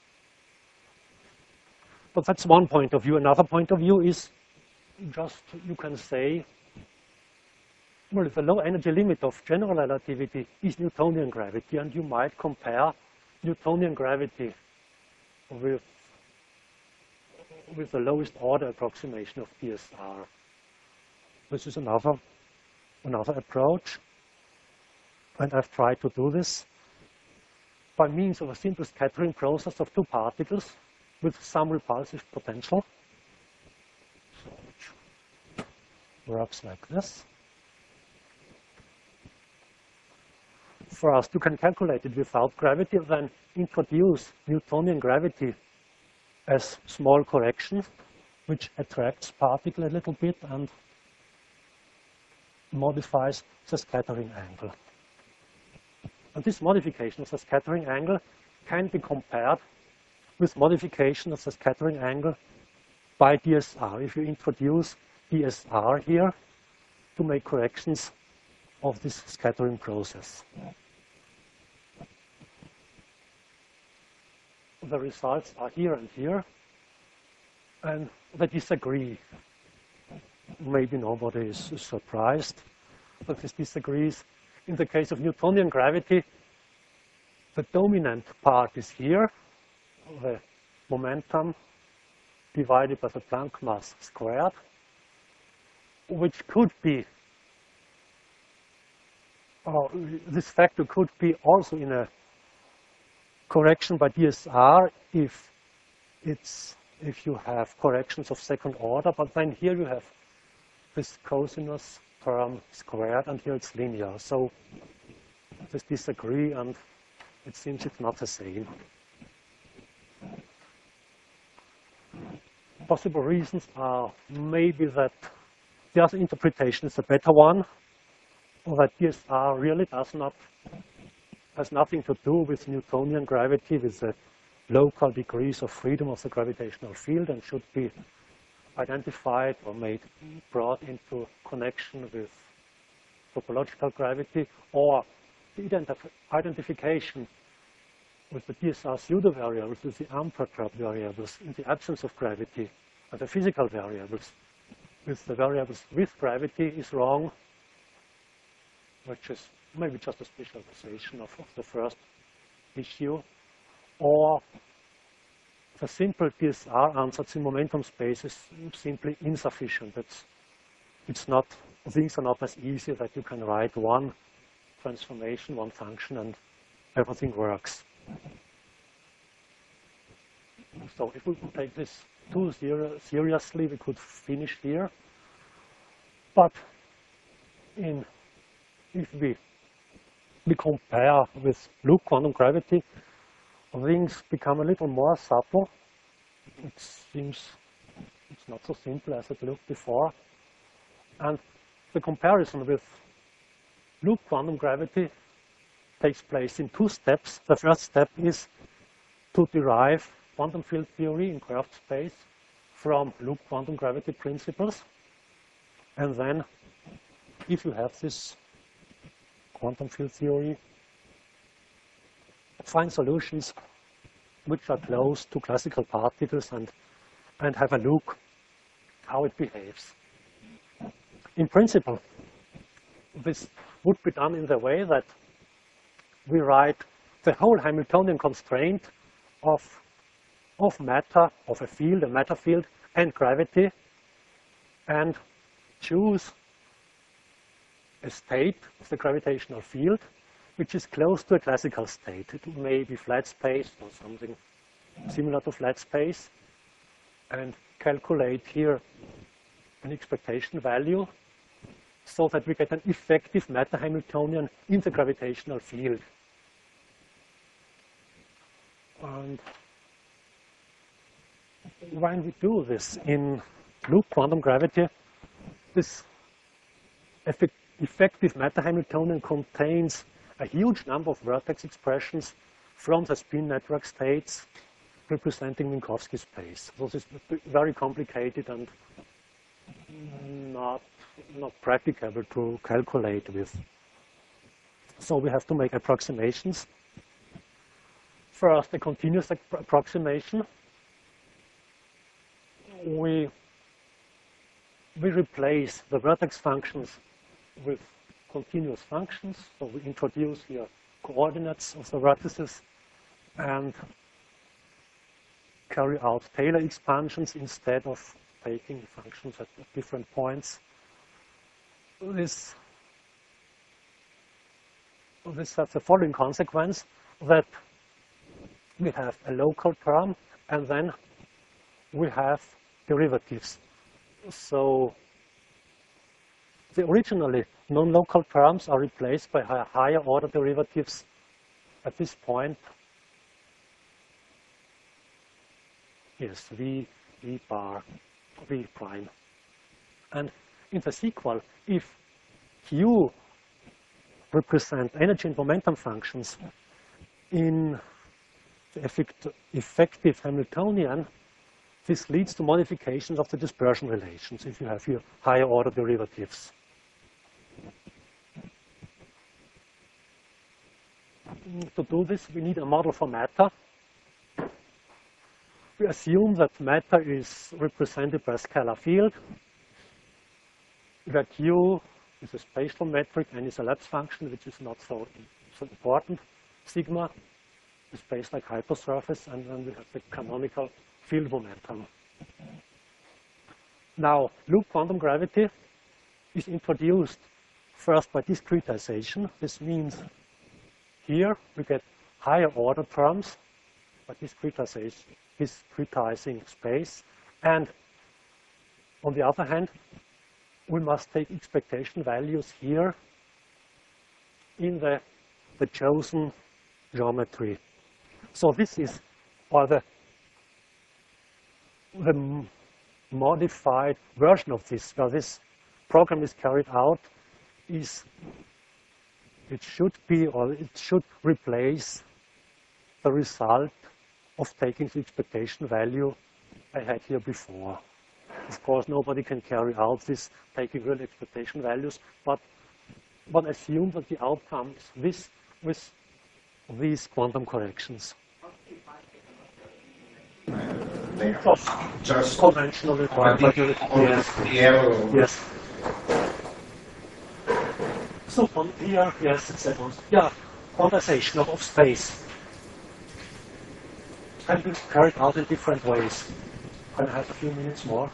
But that's one point of view. Another point of view is just, you can say, well, the low energy limit of general relativity is Newtonian gravity, and you might compare Newtonian gravity with, with the lowest order approximation of D S R. This is another, another approach, and I've tried to do this by means of a simple scattering process of two particles with some repulsive potential. So it works like this. First, you can calculate it without gravity, then introduce Newtonian gravity as small correction, which attracts particle a little bit and modifies the scattering angle. And this modification of the scattering angle can be compared with modification of the scattering angle by D S R. If you introduce D S R here to make corrections of this scattering process. The results are here and here, and they disagree. Maybe nobody is surprised that this disagrees. In the case of Newtonian gravity, the dominant part is here, the momentum divided by the Planck mass squared, which could be, or this factor could be also in a correction by D S R if it's if you have corrections of second order, but then here you have this cosinus term squared, and here it's linear. So this disagree, and it seems it's not the same. Possible reasons are maybe that the other interpretation is a better one, or that D S R really does not has nothing to do with Newtonian gravity, with the local degrees of freedom of the gravitational field, and should be identified or made brought into connection with topological gravity, or the identif identification with the D S R pseudo variables, with the unperturbed variables in the absence of gravity, and the physical variables with the variables with gravity is wrong, which is maybe just a specialization of, of the first issue, or the simple D S R ansatz in momentum space is simply insufficient. It's, it's not, things are not as easy that you can write one transformation, one function, and everything works. So if we could take this too seri seriously, we could finish here. But in, if we we compare with loop quantum gravity, things become a little more subtle. It seems it's not so simple as it looked before. And the comparison with loop quantum gravity takes place in two steps. The first step is to derive quantum field theory in curved space from loop quantum gravity principles. And then, if you have this quantum field theory, find solutions which are close to classical particles and, and have a look how it behaves. In principle, this would be done in the way that we write the whole Hamiltonian constraint of, of matter, of a field, a matter field, and gravity, and choose a state of the gravitational field which is close to a classical state. It may be flat space or something similar to flat space, and calculate here an expectation value so that we get an effective matter Hamiltonian in the gravitational field. And when we do this in loop quantum gravity, this effect effective matter Hamiltonian contains a huge number of vertex expressions from the spin network states representing Minkowski space. So this is very complicated and not, not practicable to calculate with. So we have to make approximations. First, a continuous approximation. We, we replace the vertex functions with continuous functions. So we introduce here coordinates of the vertices and carry out Taylor expansions instead of taking functions at different points. This, this has the following consequence, that we have a local term and then we have derivatives. So the originally non-local terms are replaced by higher order derivatives at this point. Yes, V, V bar, V prime. And in the sequel, if Q represent energy and momentum functions in the effect, effective Hamiltonian, this leads to modifications of the dispersion relations if you have here higher order derivatives. To do this, we need a model for matter. We assume that matter is represented by a scalar field, where Q is a spatial metric and is a lapse function, which is not so, so important. Sigma is based like hypersurface, and then we have the canonical field momentum. Now, loop quantum gravity is introduced first by discretization. This means here we get higher order terms by discretization, discretizing space. And on the other hand, we must take expectation values here in the, the chosen geometry. So this is, or the, the modified version of this, where this program is carried out, is it should be, or it should replace the result of taking the expectation value I had here before. Of course, nobody can carry out this taking real expectation values, but but assume that the outcome is this with these quantum corrections. Just, just conventional requirement. Yes. Yeah. Yes. So on here, yes, it's a, yeah, quantization of, of space can be carried out in different ways. Can I have a few minutes more?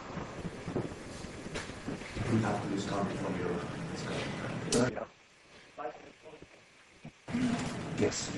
You have to start from your discussion. Uh, yeah. Yes.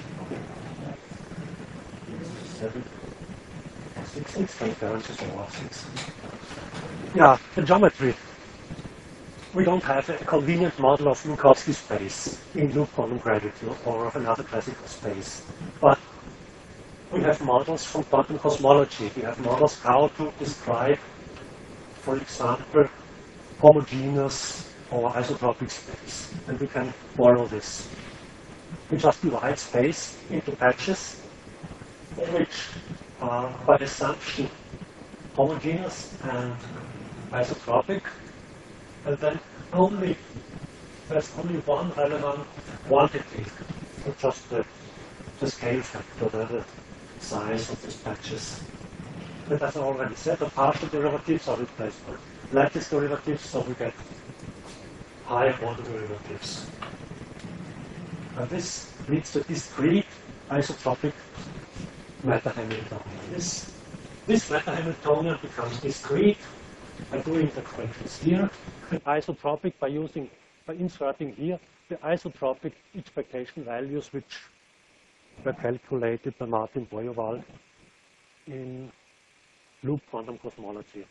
Seven. Six, six transparencies or six. Yeah, the geometry. We don't have a convenient model of Minkowski space in loop quantum gravity or of another classical space. But we have models from quantum cosmology. We have models how to describe, for example, homogeneous or isotropic space. And we can borrow this. We just divide space into patches, which are by assumption homogeneous and isotropic. And then only, there's only one relevant quantity, so just the, the scale factor, the, the size of these patches. And as I already said, the partial derivatives are replaced by lattice derivatives, so we get higher order derivatives. And this leads to discrete isotropic meta-Hamiltonian. This, this meta-Hamiltonian becomes discrete by doing the corrections here, and isotropic by using, by inserting here the isotropic expectation values which were calculated by Martin Boyewald in loop quantum cosmology.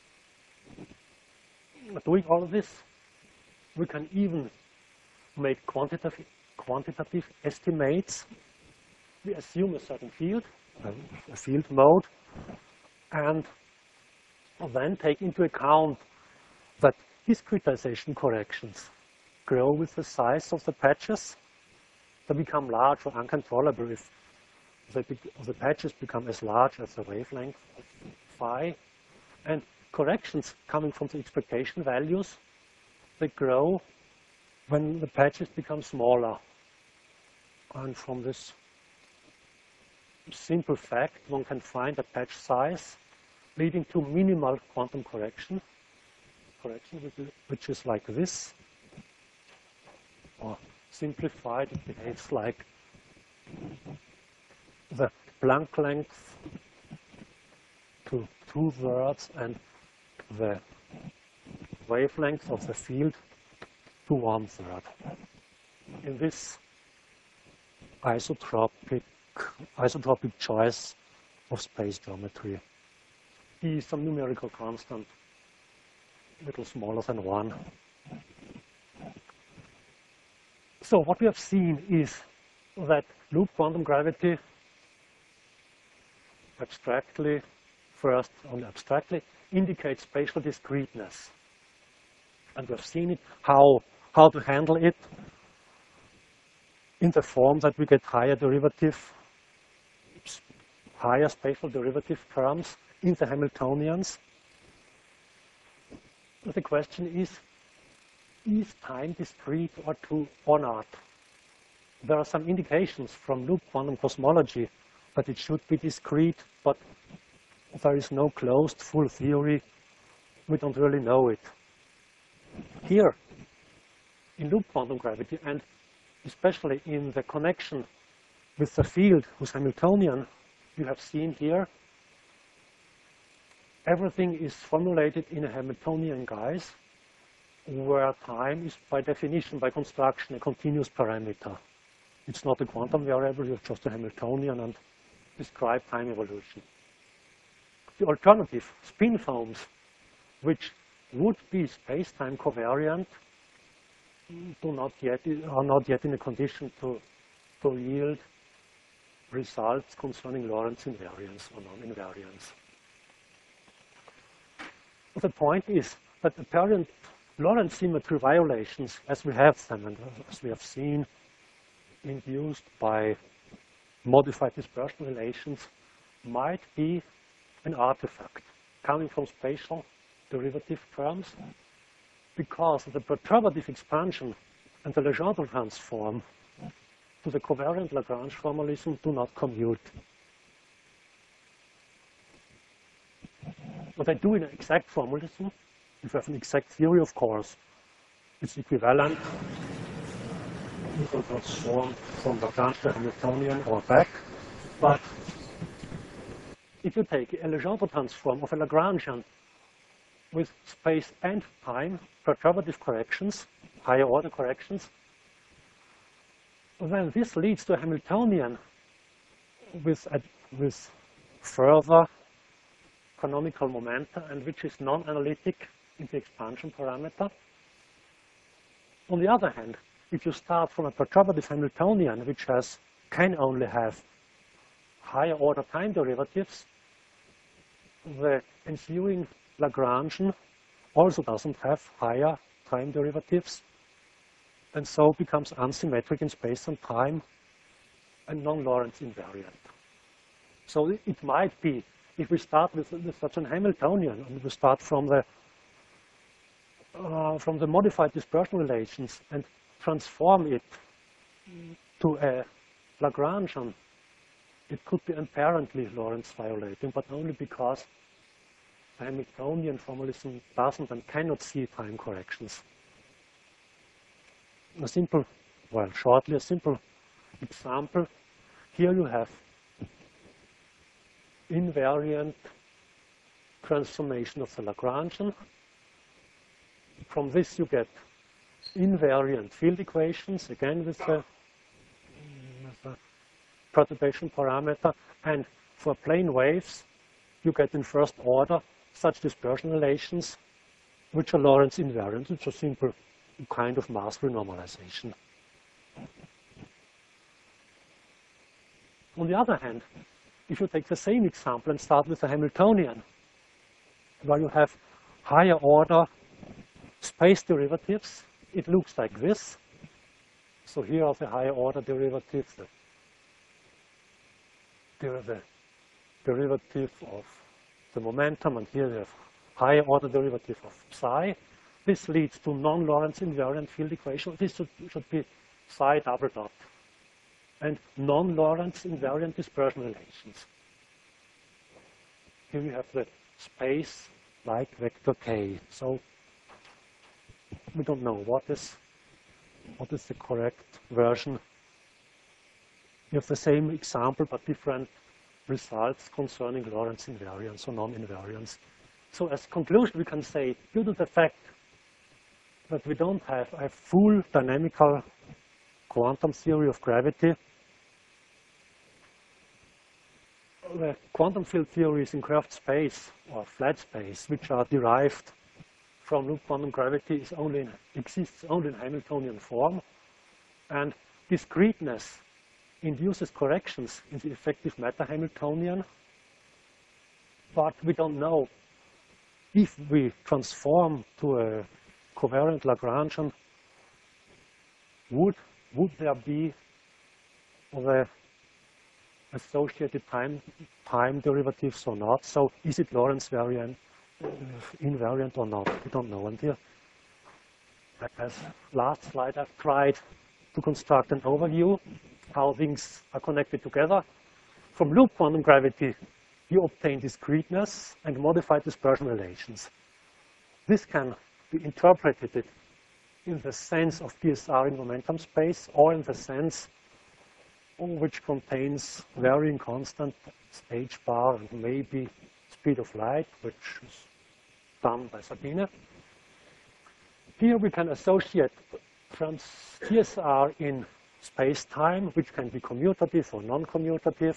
Doing all of this, we can even make quantitative, quantitative estimates. We assume a certain field, a field mode, and then take into account that discretization corrections grow with the size of the patches. They become large or uncontrollable if the, the patches become as large as the wavelength of phi. And corrections coming from the expectation values, they grow when the patches become smaller. And from this simple fact, one can find a patch size leading to minimal quantum correction, correction which is, which is like this. Or simplified, it behaves like the Planck length to two-thirds and the wavelength of the field to one-third. In this isotropic, isotropic choice of space geometry, E is some numerical constant, a little smaller than one. So what we have seen is that loop quantum gravity abstractly, first only abstractly, indicates spatial discreteness. And we have seen it, how, how to handle it in the form that we get higher derivative, higher spatial derivative terms in the Hamiltonians. The question is, is time discrete or, to, or not? There are some indications from loop quantum cosmology that it should be discrete, but there is no closed full theory. We don't really know it. Here, in loop quantum gravity, and especially in the connection with the field whose Hamiltonian you have seen here, everything is formulated in a Hamiltonian guise, where time is by definition, by construction, a continuous parameter. It's not a quantum variable, it's just a Hamiltonian and describe time evolution. The alternative, spin foams, which would be space-time covariant, do not yet, are not yet in a condition to, to yield results concerning Lorentz invariance or non-invariance. The point is that apparent Lorentz symmetry violations, as we have them and as we have seen, induced by modified dispersion relations, might be an artifact coming from spatial derivative terms, because the perturbative expansion and the Legendre transform to the covariant Lagrange formalism do not commute. What I do in an exact formalism, if you have an exact theory, of course, it's equivalent. You can transform from Lagrange to Hamiltonian or back. But if you take a Legendre transform of a Lagrangian with space and time, perturbative corrections, higher order corrections, then this leads to a Hamiltonian with, a, with further canonical momenta, and which is non-analytic in the expansion parameter. On the other hand, if you start from a perturbative Hamiltonian, which has, can only have higher order time derivatives, the ensuing Lagrangian also doesn't have higher time derivatives, and so becomes unsymmetric in space and time and non-Lorentz invariant. So it might be, if we start with, with such an Hamiltonian, and we start from the uh, from the modified dispersion relations and transform it to a Lagrangian, it could be apparently Lorentz violating, but only because the Hamiltonian formalism doesn't and cannot see time corrections. A simple, well, shortly, a simple example. Here you have invariant transformation of the Lagrangian. From this you get invariant field equations, again with the, with the perturbation parameter. And for plane waves, you get in first order such dispersion relations which are Lorentz invariant, which are simple kind of mass renormalization. On the other hand, if you take the same example and start with the Hamiltonian, where you have higher order space derivatives, it looks like this. So here are the higher order derivatives, the, the derivative of the momentum, and here you have higher order derivative of psi. This leads to non-Lorentz invariant field equation. This should, should be psi double dot. And non-Lorentz invariant dispersion relations. Here we have the space like vector k. So we don't know what is what is the correct version. We have the same example but different results concerning Lorentz invariance or non-invariance. So as conclusion we can say, due to the fact that we don't have a full dynamical quantum theory of gravity, the quantum field theories in curved space or flat space, which are derived from loop quantum gravity, is only in, exists only in Hamiltonian form, and discreteness induces corrections in the effective matter Hamiltonian. But we don't know if we transform to a covariant Lagrangian, would would there be the associated time time derivatives or not? So is it Lorentz variant, uh, invariant or not? We don't know. And here, as last slide, I've tried to construct an overview how things are connected together. From loop quantum gravity, you obtain discreteness and modified dispersion relations. This can be interpreted in the sense of P S R in momentum space, or in the sense which contains varying constant h bar and maybe speed of light, which is done by Sabine. Here we can associate trans T S R in space-time, which can be commutative or non-commutative.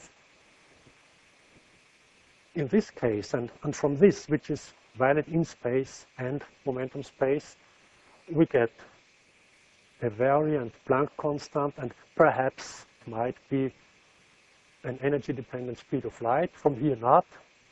In this case, and, and from this, which is valid in space and momentum space, we get a variant Planck constant and perhaps might be an energy-dependent speed of light. From here, not.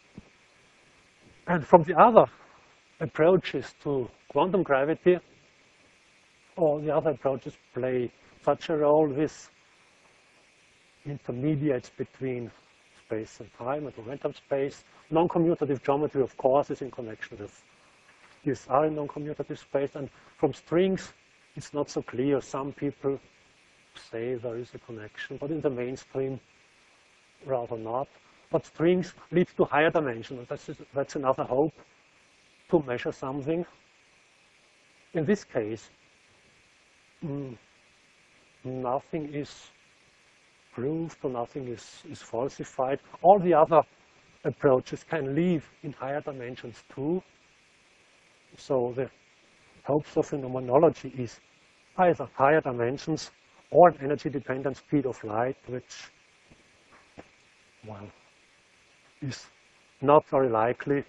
And from the other approaches to quantum gravity, or the other approaches play such a role with intermediates between space and time and momentum space. Non-commutative geometry, of course, is in connection with P S R in non-commutative space. And from strings, it's not so clear. Some people say there is a connection, but in the mainstream, rather not. But strings lead to higher dimensions. That's, that's another hope to measure something. In this case, mm, nothing is proved or nothing is, is falsified. All the other approaches can live in higher dimensions too. So the hopes of phenomenology is either higher dimensions or an energy-dependent speed of light, which, well, is not very likely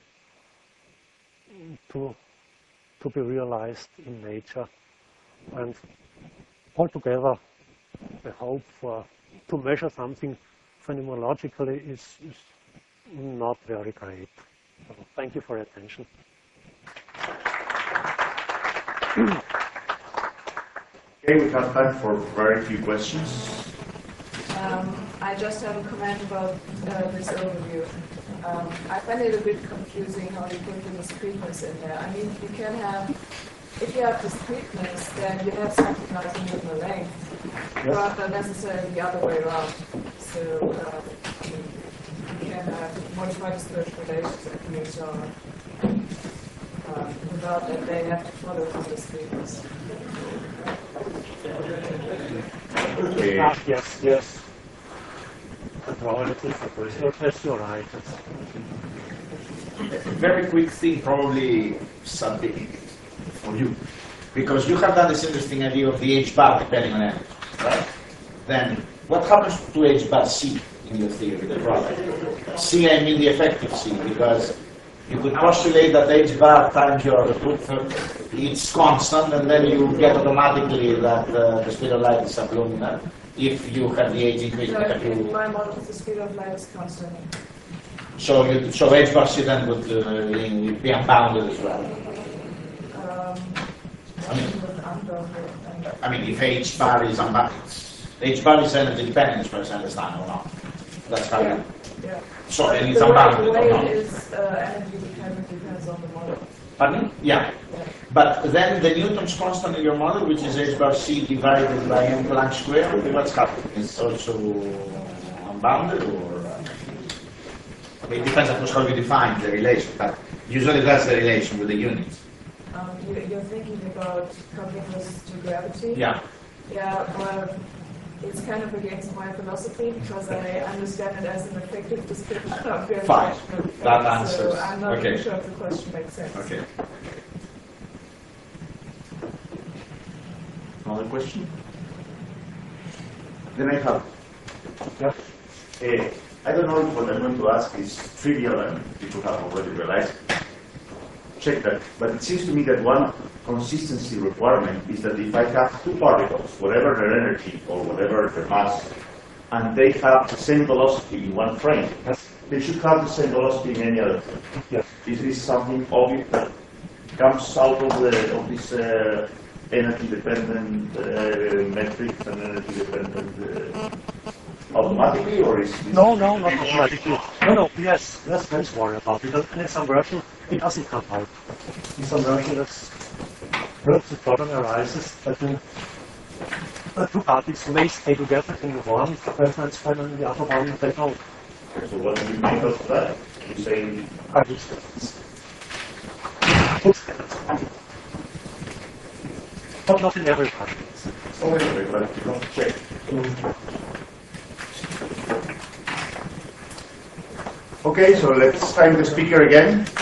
to, to be realized in nature. And altogether, the hope for to measure something phenomenologically is, is not very great. So thank you for your attention. Okay, we have time for very few questions. Um, I just have a comment about uh, this overview. Um, I find it a bit confusing how you put the discreteness in there. I mean, you can have, if you have discreteness, then you have something like a Newton length, yes, rather than necessarily the other way around. So uh, you can have modified dispersion relations at P S R uh, without that they have to follow the discreteness. Okay. Ah, yes, yes. Yes, you're right. Very quick thing, probably something for you, because you have done this interesting idea of the H bar depending on energy, right? Then what happens to H bar C in your theory, the product? C, I mean the effective C, because you could postulate that H bar times your it's constant, and then you get automatically that uh, the speed of light is subluminal if you have the H increase. So in my model, the speed of light is constant. So, you, so H bar C then would uh, be unbounded as well. Um, I mean, I mean, if H bar is unbounded, H bar is energy dependent, as far as I understand, or not? That's how yeah. you. Yeah. So, But and it's the way- unbounded, The way or not? it is uh, energy dependent depends on the model. Pardon? Yeah. Yeah. But then the Newton's constant in your model, which is h bar c divided by m Planck square, what's happening? It's also unbounded, or uh, it depends, of course, how you define the relation. But usually that's the relation with the units. Um, you, you're thinking about coupling this to gravity? Yeah. Yeah, well, it's kind of against my philosophy because I understand it as an effective description of gravitational Fine. effects, That so answers. I'm not Okay. really sure if the question makes sense. Okay. Another question? Then I have. Yeah. Uh, I don't know if what I'm going to ask is trivial and people have already realized. Check that. But it seems to me that one consistency requirement is that if I have two particles, whatever their energy or whatever their mass, and they have the same velocity in one frame, Yes. they should have the same velocity in any other frame. Yes. Is this something obvious that comes out of, the, of this uh, energy-dependent uh, metrics and energy-dependent uh, automatically, or is this... No, no, not automatically. No, no, yes, let's, let's worry about it. In some version, it doesn't come out. In some version, that's, perhaps the problem arises that the, the two parties may stay together in one reference frame and the other one they don't. So what do you make of that? You say... I would say it's- But not in every context. Oh, anyway, but you don't check. Okay, so let's time the speaker again.